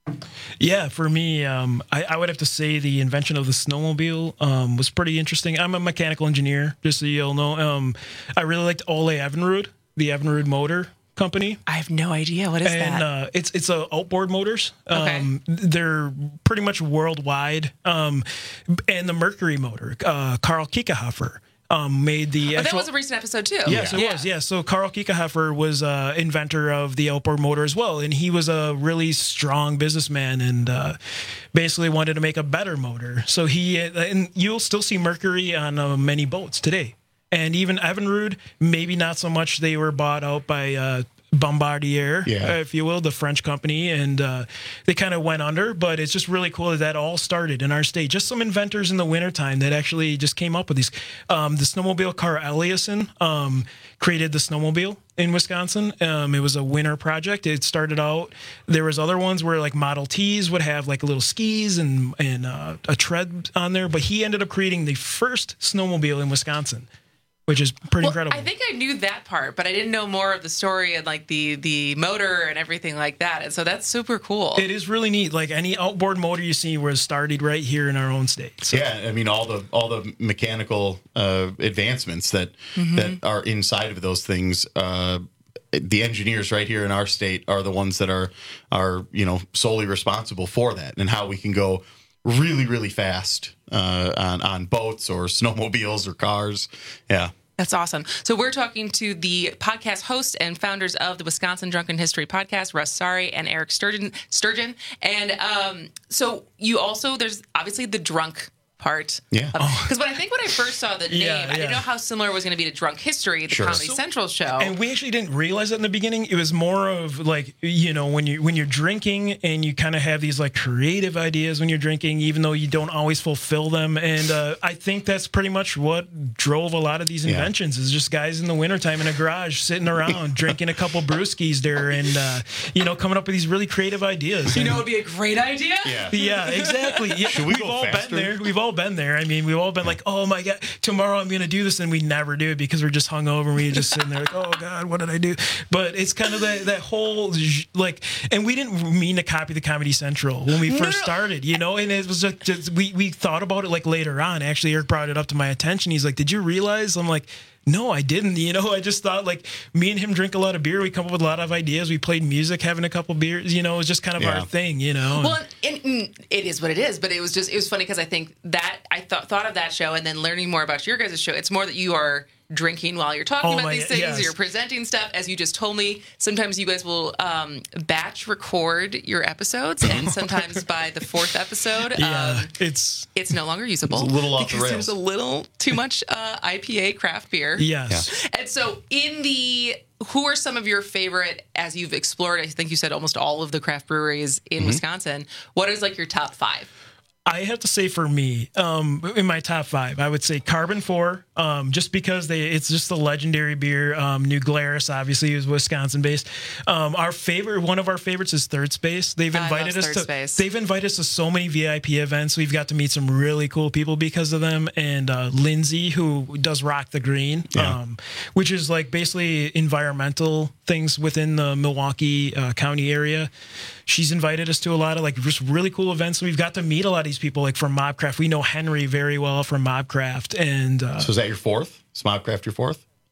Yeah, for me, um, I, I would have to say the invention of the snowmobile um, was pretty interesting. I'm a mechanical engineer, just so you'll know. Um, I really liked Ole Evinrude, the Evinrude Motor Company. I have no idea. What is and, that? Uh, it's it's a outboard motors. Okay. Um, they're pretty much worldwide. Um, and the Mercury motor, uh, Karl Kiekehofer. Um, made the oh, actual, that was a recent episode too. Yes, yeah. it was. Yeah. So Karl Kiekehofer was uh, inventor of the outboard motor as well, and he was a really strong businessman, and uh, basically wanted to make a better motor. So he and you'll still see Mercury on uh, many boats today, and even Evinrude, maybe not so much. They were bought out by uh, Bombardier, yeah. uh, if you will, the French company, and uh, they kind of went under, but it's just really cool that that all started in our state. Just some inventors in the wintertime that actually just came up with these. Um, the snowmobile car Eliasson um, created the snowmobile in Wisconsin. Um, it was a winter project. It started out, there was other ones where like Model Ts would have like little skis and, and uh, a tread on there, but he ended up creating the first snowmobile in Wisconsin, which is pretty well, incredible. I think I knew that part, but I didn't know more of the story and like the the motor and everything like that. And so that's super cool. It is really neat. Like any outboard motor you see was started right here in our own state. So. Yeah, I mean all the all the mechanical uh, advancements that Mm-hmm. that are inside of those things. Uh, the engineers right here in our state are the ones that are are you know solely responsible for that, and how we can go really really fast uh, on on boats or snowmobiles or cars. Yeah. That's awesome. So we're talking to the podcast host and founders of the Wisconsin Drunken History Podcast, Russ Sari and Eric Sturgeon. Sturgeon. And um, so you also, there's obviously the drunk part. Yeah. Because when I think when I first saw the name, Yeah, I yeah. didn't know how similar it was going to be to Drunk History, the Sure. Comedy So- Central show. And we actually didn't realize that in the beginning. It was more of like, you know, when you when you're drinking and you kind of have these like creative ideas when you're drinking, even though you don't always fulfill them. And uh, I think that's pretty much what drove a lot of these Yeah. inventions is just guys in the wintertime in a garage sitting around drinking a couple brewskis there and, uh, you know, coming up with these really creative ideas. you And- know, it would be a great idea. Yeah. yeah, exactly. Yeah, Should we we've go all faster? been there. We've all been there. I mean, we've all been like, oh my God, tomorrow I'm going to do this. And we never do it because we're just hungover and we're just sitting there like, oh God, what did I do? But it's kind of that, that whole, like, and we didn't mean to copy the Comedy Central when we first No. started, you know, and it was just, just, we, we thought about it like later on. Actually, Eric brought it up to my attention. He's like, did you realize? I'm like, no, I didn't. You know, I just thought like me and him drink a lot of beer. We come up with a lot of ideas. We played music, having a couple beers. You know, it was just kind of Yeah. our thing. You know. Well, and, and it is what it is, but it was just, it was funny because I think that I thought thought of that show and then learning more about your guys' show, it's more that you are drinking while you're talking Oh about my- these things, yes. you're presenting stuff, as you just told me. Sometimes you guys will um, batch record your episodes, and sometimes by the fourth episode, yeah, um, it's it's no longer usable. It's a little off the because rails. there's a little too much uh, I P A craft beer. yes. And so, in the who are some of your favorite, as you've explored? I think you said almost all of the craft breweries in Mm-hmm. Wisconsin. What is like your top five? I have to say for me, um, in my top five, I would say Carbon four, um, just because they it's just a legendary beer. Um, New Glarus, obviously, is Wisconsin based. Um, our favorite, one of our favorites is Third Space. They've I love invited us Third to Space. they've invited us to so many V I P events. We've got to meet some really cool people because of them. And uh, Lindsay, who does Rock the Green, Yeah. um, which is like basically environmental things within the Milwaukee uh, County area. She's invited us to a lot of like just really cool events. We've got to meet a lot of these people like from Mobcraft. We know Henry very well from Mobcraft. And uh, So is that your fourth? Is Mobcraft your fourth?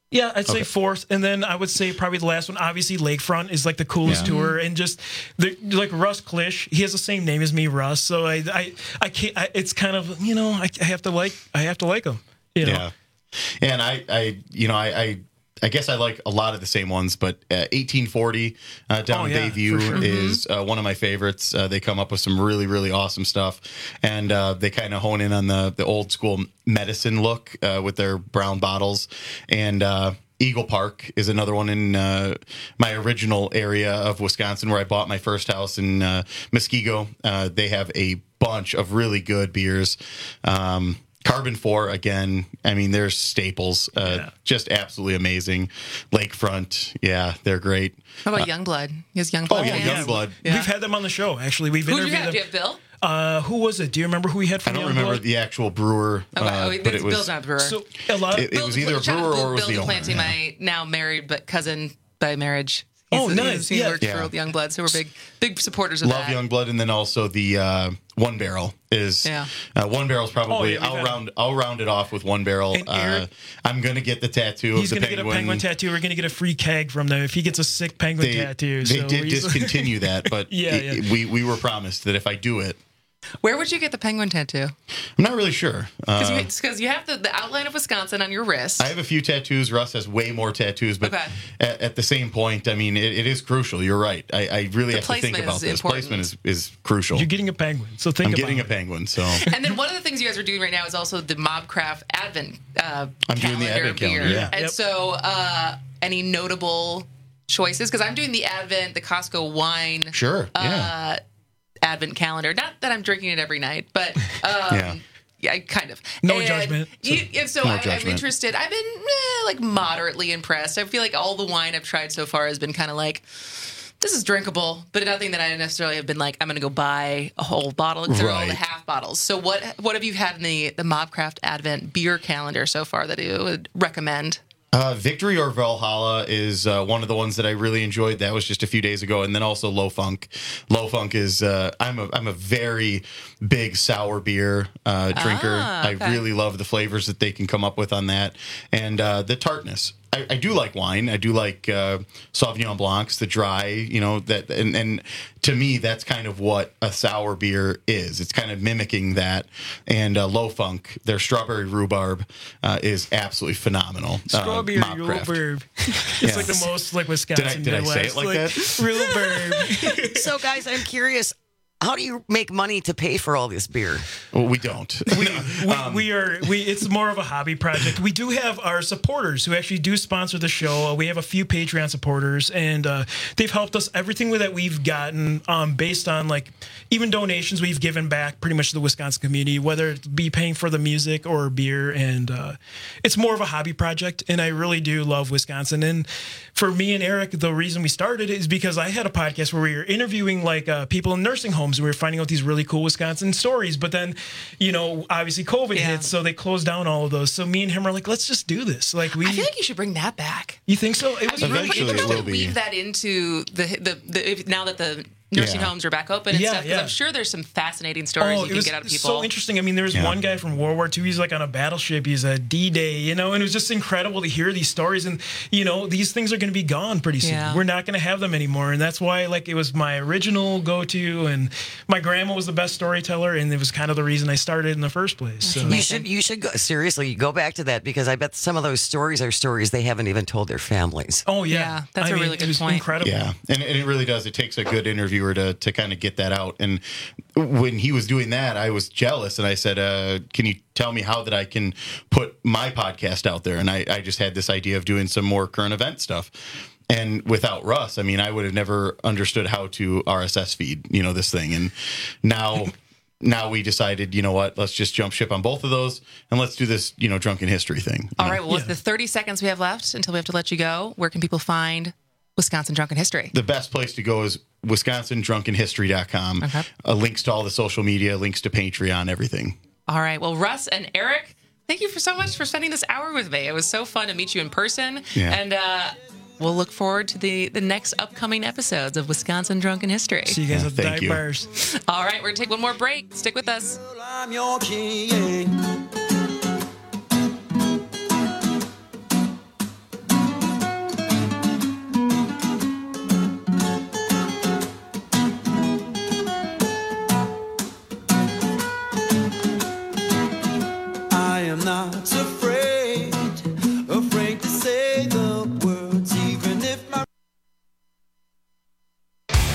Yeah, I'd say Okay. fourth, and then I would say probably the last one. Obviously, Lakefront is like the coolest Yeah. tour, and just the, like Russ Klisch, he has the same name as me, Russ. So I, I, I can't. I, it's kind of you know I, I have to like I have to like him. You know? Yeah, and I, I, you know, I, I, I guess I like a lot of the same ones, but uh, eighteen forty uh, down Oh, in yeah, Bayview for sure. is uh, one of my favorites. Uh, they come up with some really, really awesome stuff, and uh, they kind of hone in on the the old school medicine look uh, with their brown bottles, and. Uh, Eagle Park is another one in uh, my original area of Wisconsin where I bought my first house in uh, Muskego. Uh, they have a bunch of really good beers. Um, Carbon four, again, I mean, they're staples. Uh, Yeah. Just absolutely amazing. Lakefront, yeah, they're great. How about Youngblood? You guys Youngblood Oh, yeah, fans? Youngblood. Yeah. We've had them on the show. Actually, we've Who do interviewed you have? them. Do you have Bill? Uh, who was it? Do you remember who we had I from don't Youngblood? remember the actual brewer, Okay, uh, oh, but it was Bill's not a brewer. So a lot. Of, it, it was either a Shout out brewer to or it was Bill the owner. Duplanty, yeah. my now married but cousin by marriage. He's, Oh, nice. he's- He Yeah. worked Yeah. for Youngblood, so we're big, big supporters of Love that. Youngblood, and then also the uh, One Barrel is Yeah. uh, One Barrel's probably Oh, yeah, we've I'll had- round I'll round it off with One Barrel. And Uh, Eric- I'm gonna get the tattoo He's of the gonna get a penguin tattoo. We're gonna get a free keg from them if he gets a sick penguin They, tattoo. they so did he's- discontinue that, but Yeah, it- yeah. we we were promised that if I do it, Where would you get the penguin tattoo? I'm not really sure. Uh, Because you, you have the, the outline of Wisconsin on your wrist. I have a few tattoos. Russ has way more tattoos, but Okay. at, at the same point, I mean, it, it is crucial. You're right. I, I really The have to think placement about is this. important. Placement is, is crucial. You're getting a penguin, so think I'm about getting it. a penguin, so And then one of the things you guys are doing right now is also the Mobcraft Advent uh, I'm doing calendar the Advent beer. calendar, yeah. And Yep. so, uh, any notable choices? Because I'm doing the Advent, the Costco wine. sure, yeah. Uh, Advent calendar. Not that I'm drinking it every night, but um, Yeah. yeah, kind of. No and judgment. You, and so No I, I'm judgment. interested. I've been eh, like moderately impressed. I feel like all the wine I've tried so far has been kind of like, this is drinkable, but nothing that I necessarily have been like, I'm going to go buy a whole bottle. They're all the Right. half bottles. So what what have you had in the, the Mobcraft Advent beer calendar so far that you would recommend? Uh, Victory or Valhalla is uh, one of the ones that I really enjoyed. That was just a few days ago, and then also Low Funk. Low Funk is uh, I'm a I'm a very big sour beer uh, drinker. Ah, okay. I really love the flavors that they can come up with on that, and uh, the tartness. I, I do like wine. I do like uh, Sauvignon Blancs, the dry. You know that, and and to me, that's kind of what a sour beer is. It's kind of mimicking that. And uh, Low Funk, their strawberry rhubarb, uh, is absolutely phenomenal. Uh, Strawberry Mobcraft. rhubarb. It's Yeah. like the most like Did I, Wisconsin. did I say it Midwest, like, that? Rhubarb. So, guys, I'm curious. How do you make money to pay for all this beer? Well, we don't. we, we, we are we it's more of a hobby project. We do have our supporters who actually do sponsor the show. We have a few Patreon supporters, and uh, they've helped us everything that we've gotten um, based on like even donations we've given back pretty much to the Wisconsin community, whether it be paying for the music or beer. And uh, it's more of a hobby project, and I really do love Wisconsin. And for me and Eric, the reason we started is because I had a podcast where we were interviewing like uh, people in nursing homes. And we were finding out these really cool Wisconsin stories, but then, you know, obviously COVID Yeah. hit, so they closed down all of those. So me and him are like, let's just do this. Like we, I feel like you should bring that back. you think so? It was I mean, really Eventually you it could will probably be. weave that into the the, the if, now that the nursing Yeah. homes are back open and Yeah, stuff. Because yeah. I'm sure there's some fascinating stories Oh, you it can was get out of people. so interesting. I mean, there was Yeah. one guy from World War Two. He's like on a battleship. He's at D-Day, you know, and it was just incredible to hear these stories. And you know, these things are going to be gone pretty soon. Yeah. We're not going to have them anymore, and that's why like it was my original go-to. And my grandma was the best storyteller, and it was kind of the reason I started in the first place. So. You should, you should go, seriously go back to that because I bet some of those stories are stories they haven't even told their families. Oh yeah, Yeah, that's I a mean, really it good was point. Incredible. Yeah, and, and it really does. It takes a good interviewer to to kind of get that out. And when he was doing that, I was jealous, and I said, uh, "Can you tell me how that I can put my podcast out there?" And I, I just had this idea of doing some more current event stuff. And without Russ, I mean, I would have never understood how to R S S feed, you know, this thing. And now. Now we decided, you know what? Let's just jump ship on both of those, and let's do this, you know, drunken history thing. you All know? right. Well, with the thirty seconds we have left until we have to let you go, where can people find Wisconsin Drunken History? The best place to go is wisconsin drunken history dot com. Okay. Uh, links to all the social media, links to Patreon, everything. All right. Well, Russ and Eric, thank you for so much for spending this hour with me. It was so fun to meet you in person. Yeah. And uh, we'll look forward to the, the next upcoming episodes of Wisconsin Drunken History. See you guys Yeah, at the thank dive you. bars. All right. We're going to take one more break. Stick with us. I'm your king.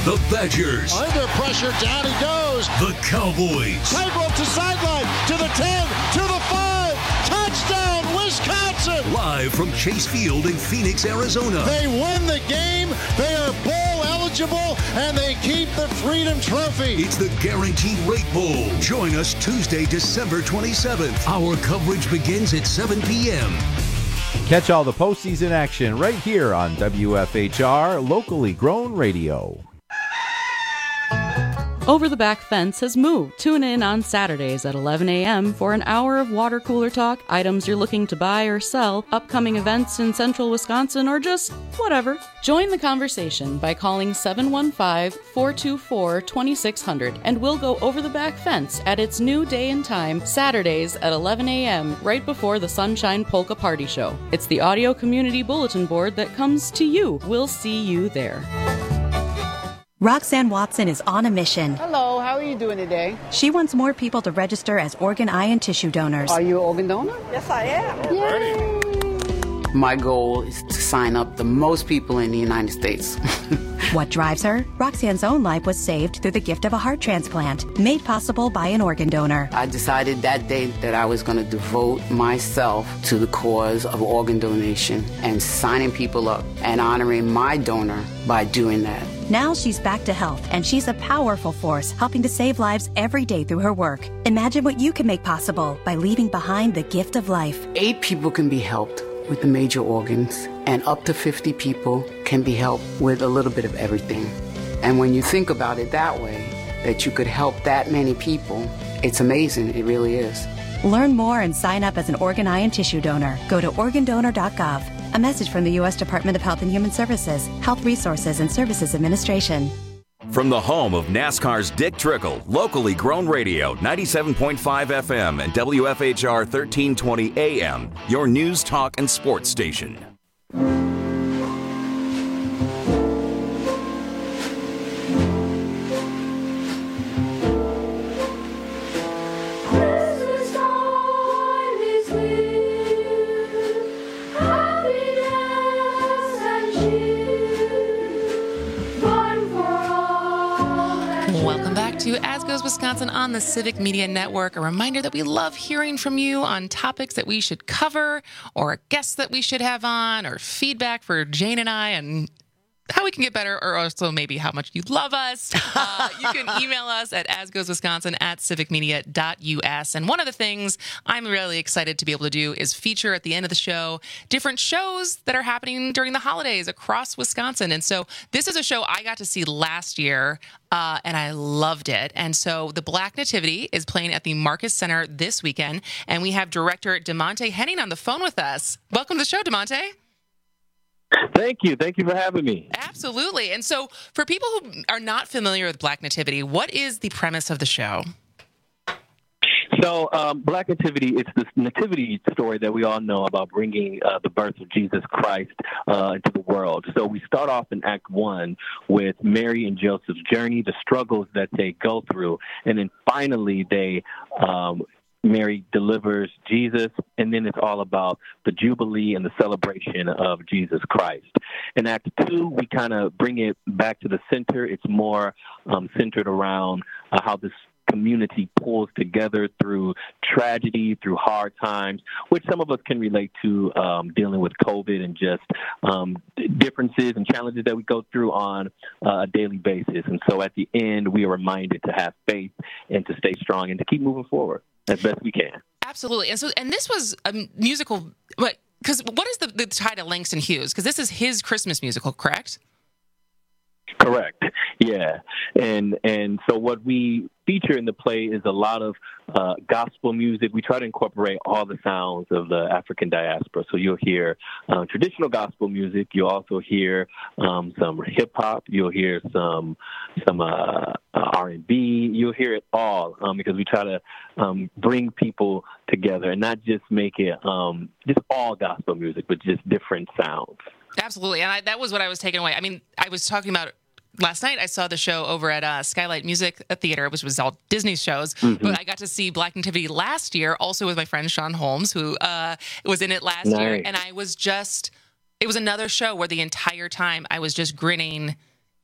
The Badgers. Under pressure, down he goes. The Cowboys. Tightrope to sideline, to the ten, to the five. Touchdown, Wisconsin. Live from Chase Field in Phoenix, Arizona. They win the game. They are bowl eligible, and they keep the Freedom Trophy. It's the Guaranteed Rate Bowl. Join us Tuesday, December twenty-seventh. Our coverage begins at seven p.m. Catch all the postseason action right here on W F H R, locally grown radio. Over the Back Fence has moved. Tune in on Saturdays at eleven a.m. for an hour of water cooler talk, items you're looking to buy or sell, upcoming events in central Wisconsin, or just whatever. Join the conversation by calling seven one five, four two four, two six zero zero and we'll go over the back fence at its new day and time, Saturdays at eleven a.m., right before the Sunshine Polka Party Show. It's the audio community bulletin board that comes to you. We'll see you there. Roxanne Watson is on a mission. Hello, how are you doing today? She wants more people to register as organ, eye, and tissue donors. Are you an organ donor? Yes, I am. Yay! My goal is to sign up the most people in the United States. What drives her? Roxanne's own life was saved through the gift of a heart transplant, made possible by an organ donor. I decided that day that I was going to devote myself to the cause of organ donation and signing people up and honoring my donor by doing that. Now she's back to health, and she's a powerful force helping to save lives every day through her work. Imagine what you can make possible by leaving behind the gift of life. Eight people can be helped with the major organs, and up to fifty people can be helped with a little bit of everything. And when you think about it that way, that you could help that many people, it's amazing. It really is. Learn more and sign up as an organ, eye, and tissue donor. Go to organ donor dot gov. A message from the U S Department of Health and Human Services, Health Resources and Services Administration. From the home of NASCAR's Dick Trickle, locally grown radio, ninety-seven point five F M and W F H R thirteen twenty A M, your news, talk, and sports station. To As Goes Wisconsin on the Civic Media Network. A reminder that we love hearing from you on topics that we should cover, or guests that we should have on, or feedback for Jane and I and how we can get better, or also maybe how much you love us. Uh, you can email us at asgoeswisconsin at civicmedia dot U S. And one of the things I'm really excited to be able to do is feature at the end of the show different shows that are happening during the holidays across Wisconsin. And so this is a show I got to see last year, uh, and I loved it. And so the Black Nativity is playing at the Marcus Center this weekend, and we have director DeMonte Henning on the phone with us. Welcome to the show, DeMonte. Thank you. Thank you for having me. Absolutely. And so for people who are not familiar with Black Nativity, what is the premise of the show? So um, Black Nativity, it's this nativity story that we all know about bringing uh, the birth of Jesus Christ uh, into the world. So we start off in Act One with Mary and Joseph's journey, the struggles that they go through, and then finally they um, Mary delivers Jesus, and then it's all about the Jubilee and the celebration of Jesus Christ. In Act Two, we kind of bring it back to the center. It's more um, centered around uh, how this community pulls together through tragedy, through hard times, which some of us can relate to um, dealing with COVID and just um, differences and challenges that we go through on uh, a daily basis. And so at the end, we are reminded to have faith and to stay strong and to keep moving forward as best we can. Absolutely. And so, and this was a musical, but because what is the, the tie to Langston Hughes? Because this is his Christmas musical, correct? Correct. Yeah. And and so what we feature in the play is a lot of uh, gospel music. We try to incorporate all the sounds of the African diaspora. So you'll hear uh, traditional gospel music. You'll also hear um, some hip hop. You'll hear some some uh, uh, R and B. You'll hear it all um, because we try to um, bring people together and not just make it um, just all gospel music, but just different sounds. Absolutely. And I, that was what I was taking away. I mean, I was talking about last night. I saw the show over at uh, Skylight Music Theater, which was all Disney shows. Mm-hmm. But I got to see Black Nativity last year, also with my friend Sean Holmes, who uh, was in it last nice. year. And I was just, it was another show where the entire time I was just grinning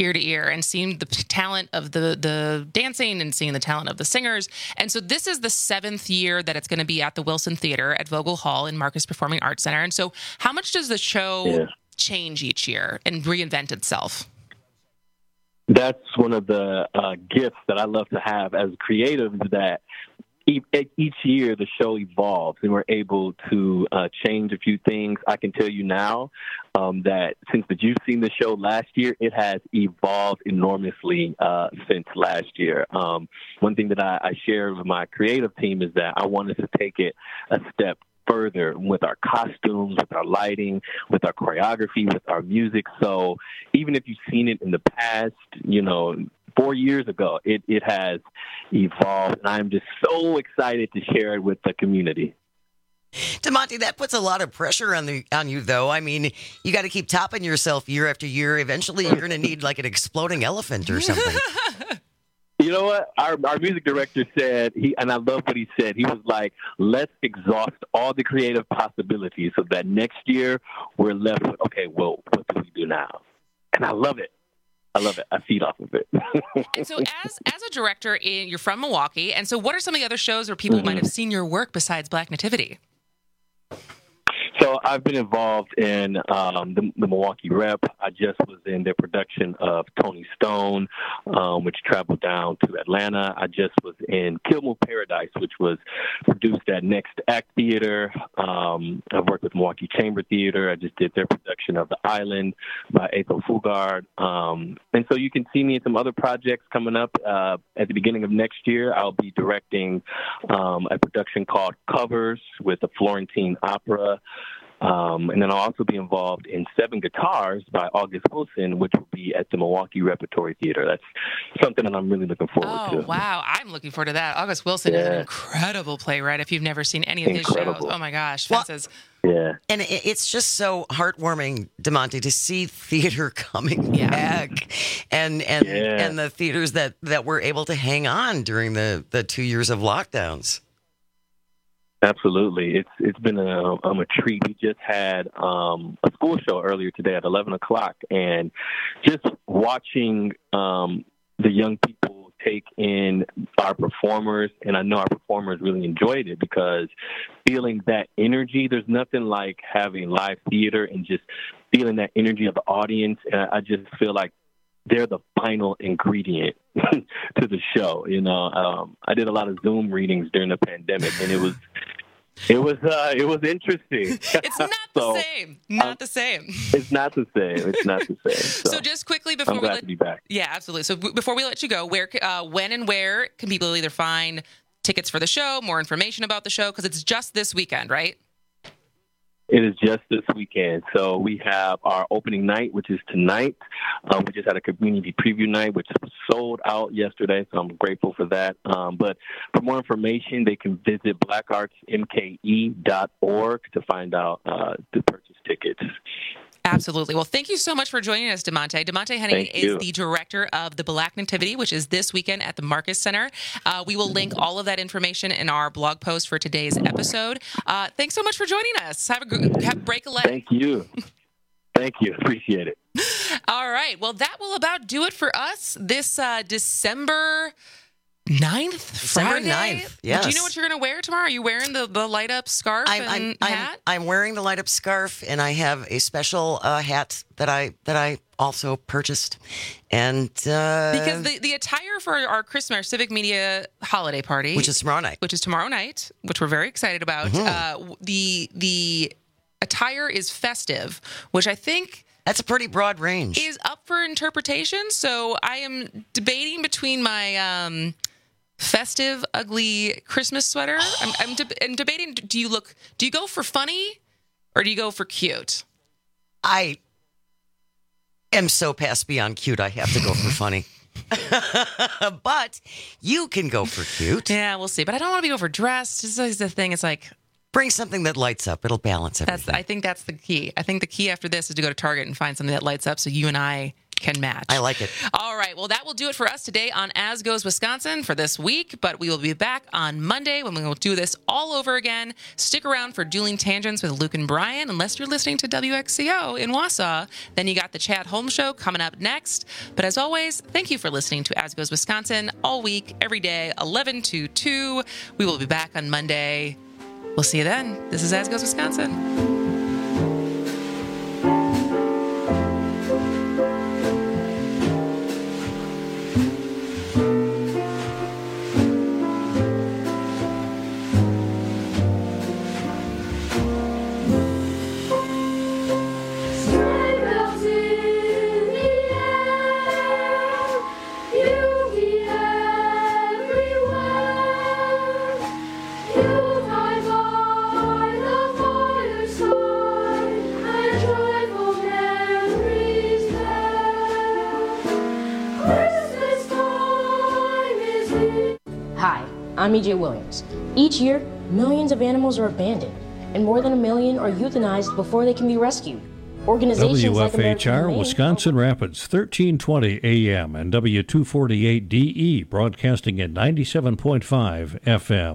ear to ear, and seeing the talent of the the dancing and seeing the talent of the singers. And so this is the seventh year that it's going to be at the Wilson Theater at Vogel Hall in Marcus Performing Arts Center. And so how much does the show yeah. change each year and reinvent itself? That's one of the uh, gifts that I love to have as creatives, that each year the show evolves and we're able to uh, change a few things. I can tell you now um, that since that you've seen the show last year, it has evolved enormously uh, since last year. Um, one thing that I, I shared with my creative team is that I wanted to take it a step further with our costumes, with our lighting, with our choreography, with our music. So even if you've seen it in the past, you know, four years ago, it, it has evolved, and I'm just so excited to share it with the community. DeMonte, that puts a lot of pressure on the on you, though. I mean, you got to keep topping yourself year after year. Eventually, you're going to need like an exploding elephant or something. You know what? Our our music director said, he and I love what he said. He was like, let's exhaust all the creative possibilities so that next year we're left with, okay, well, what do we do now? And I love it. I love it. I feed off of it. And so as as a director, in, you're from Milwaukee. And so what are some of the other shows where people mm-hmm. might have seen your work besides Black Nativity? So I've been involved in um, the, the Milwaukee Rep. I just was in their production of Tony Stone, um, which traveled down to Atlanta. I just was in Kilmore Paradise, which was produced at Next Act Theater. Um, I've worked with Milwaukee Chamber Theater. I just did their production of The Island by Ethel Fugard. Um, and so you can see me in some other projects coming up. Uh, at the beginning of next year, I'll be directing um, a production called Covers with the Florentine Opera. Um, and then I'll also be involved in Seven Guitars by August Wilson, which will be at the Milwaukee Repertory Theater. That's something that I'm really looking forward oh, to. Oh, wow. I'm looking forward to that. August Wilson yeah. is an incredible playwright. If you've never seen any of incredible. his shows, oh my gosh, Fences. Well, yeah. And it's just so heartwarming, DeMonte, to see theater coming yeah. back, and and yeah. and the theaters that, that were able to hang on during the, the two years of lockdowns. Absolutely. It's it's been a, um, a treat. We just had um, a school show earlier today at eleven o'clock, and just watching um, the young people take in our performers, and I know our performers really enjoyed it, because feeling that energy, there's nothing like having live theater and just feeling that energy of the audience. And I just feel like they're the final ingredient to the show. You know, um, I did a lot of Zoom readings during the pandemic, and it was, it was, uh, it was interesting. It's not so, the same. Not um, the same. It's not the same. It's not the same. So, so just quickly before I'm we glad let, to be back. Yeah, absolutely. So b- before we let you go, where, uh, when, and where can people either find tickets for the show, more information about the show, because it's just this weekend, right? It is just this weekend. So we have our opening night, which is tonight. Um, we just had a community preview night, which was sold out yesterday, so I'm grateful for that. Um, but for more information, they can visit black arts m k e dot org to find out uh, to purchase tickets. Absolutely. Well, thank you so much for joining us, DeMonte. DeMonte Henning Thank is you. the director of the Black Nativity, which is this weekend at the Marcus Center. Uh, we will link all of that information in our blog post for today's episode. Uh, thanks so much for joining us. Have a good have, break a leg. Thank you. Thank you. Appreciate it. All right. Well, that will about do it for us this uh, December ninth, December Friday. ninth, yes. Do you know what you're going to wear tomorrow? Are you wearing the, the light up scarf I'm, and I'm, hat? I'm, I'm wearing the light up scarf, and I have a special uh, hat that I that I also purchased. And uh, because the, the attire for our Christmas, our Civic Media holiday party, which is tomorrow night, which is tomorrow night, which we're very excited about. Mm-hmm. Uh, the the attire is festive, which I think. That's a pretty broad range. Is up for interpretation. So I am debating between my um, festive, ugly Christmas sweater. I'm, I'm, de- I'm debating. Do you look? Do you go for funny, or do you go for cute? I am so past beyond cute. I have to go for funny. But you can go for cute. Yeah, we'll see. But I don't want to be overdressed. This is the thing. It's like. Bring something that lights up. It'll balance everything. That's, I think that's the key. I think the key after this is to go to Target and find something that lights up so you and I can match. I like it. All right. Well, that will do it for us today on As Goes Wisconsin for this week, but we will be back on Monday when we will do this all over again. Stick around for Dueling Tangents with Luke and Brian, unless you're listening to W X C O in Wausau. Then you got the Chad Holmes Show coming up next. But as always, thank you for listening to As Goes Wisconsin all week, every day, eleven to two. We will be back on Monday. We'll see you then. This is As Goes Wisconsin. Hi, I'm E J Williams. Each year, millions of animals are abandoned, and more than a million are euthanized before they can be rescued. Organizations W like F H R, American Humane Wisconsin Rapids, thirteen twenty A M and W two forty-eight D E, broadcasting at ninety-seven point five F M.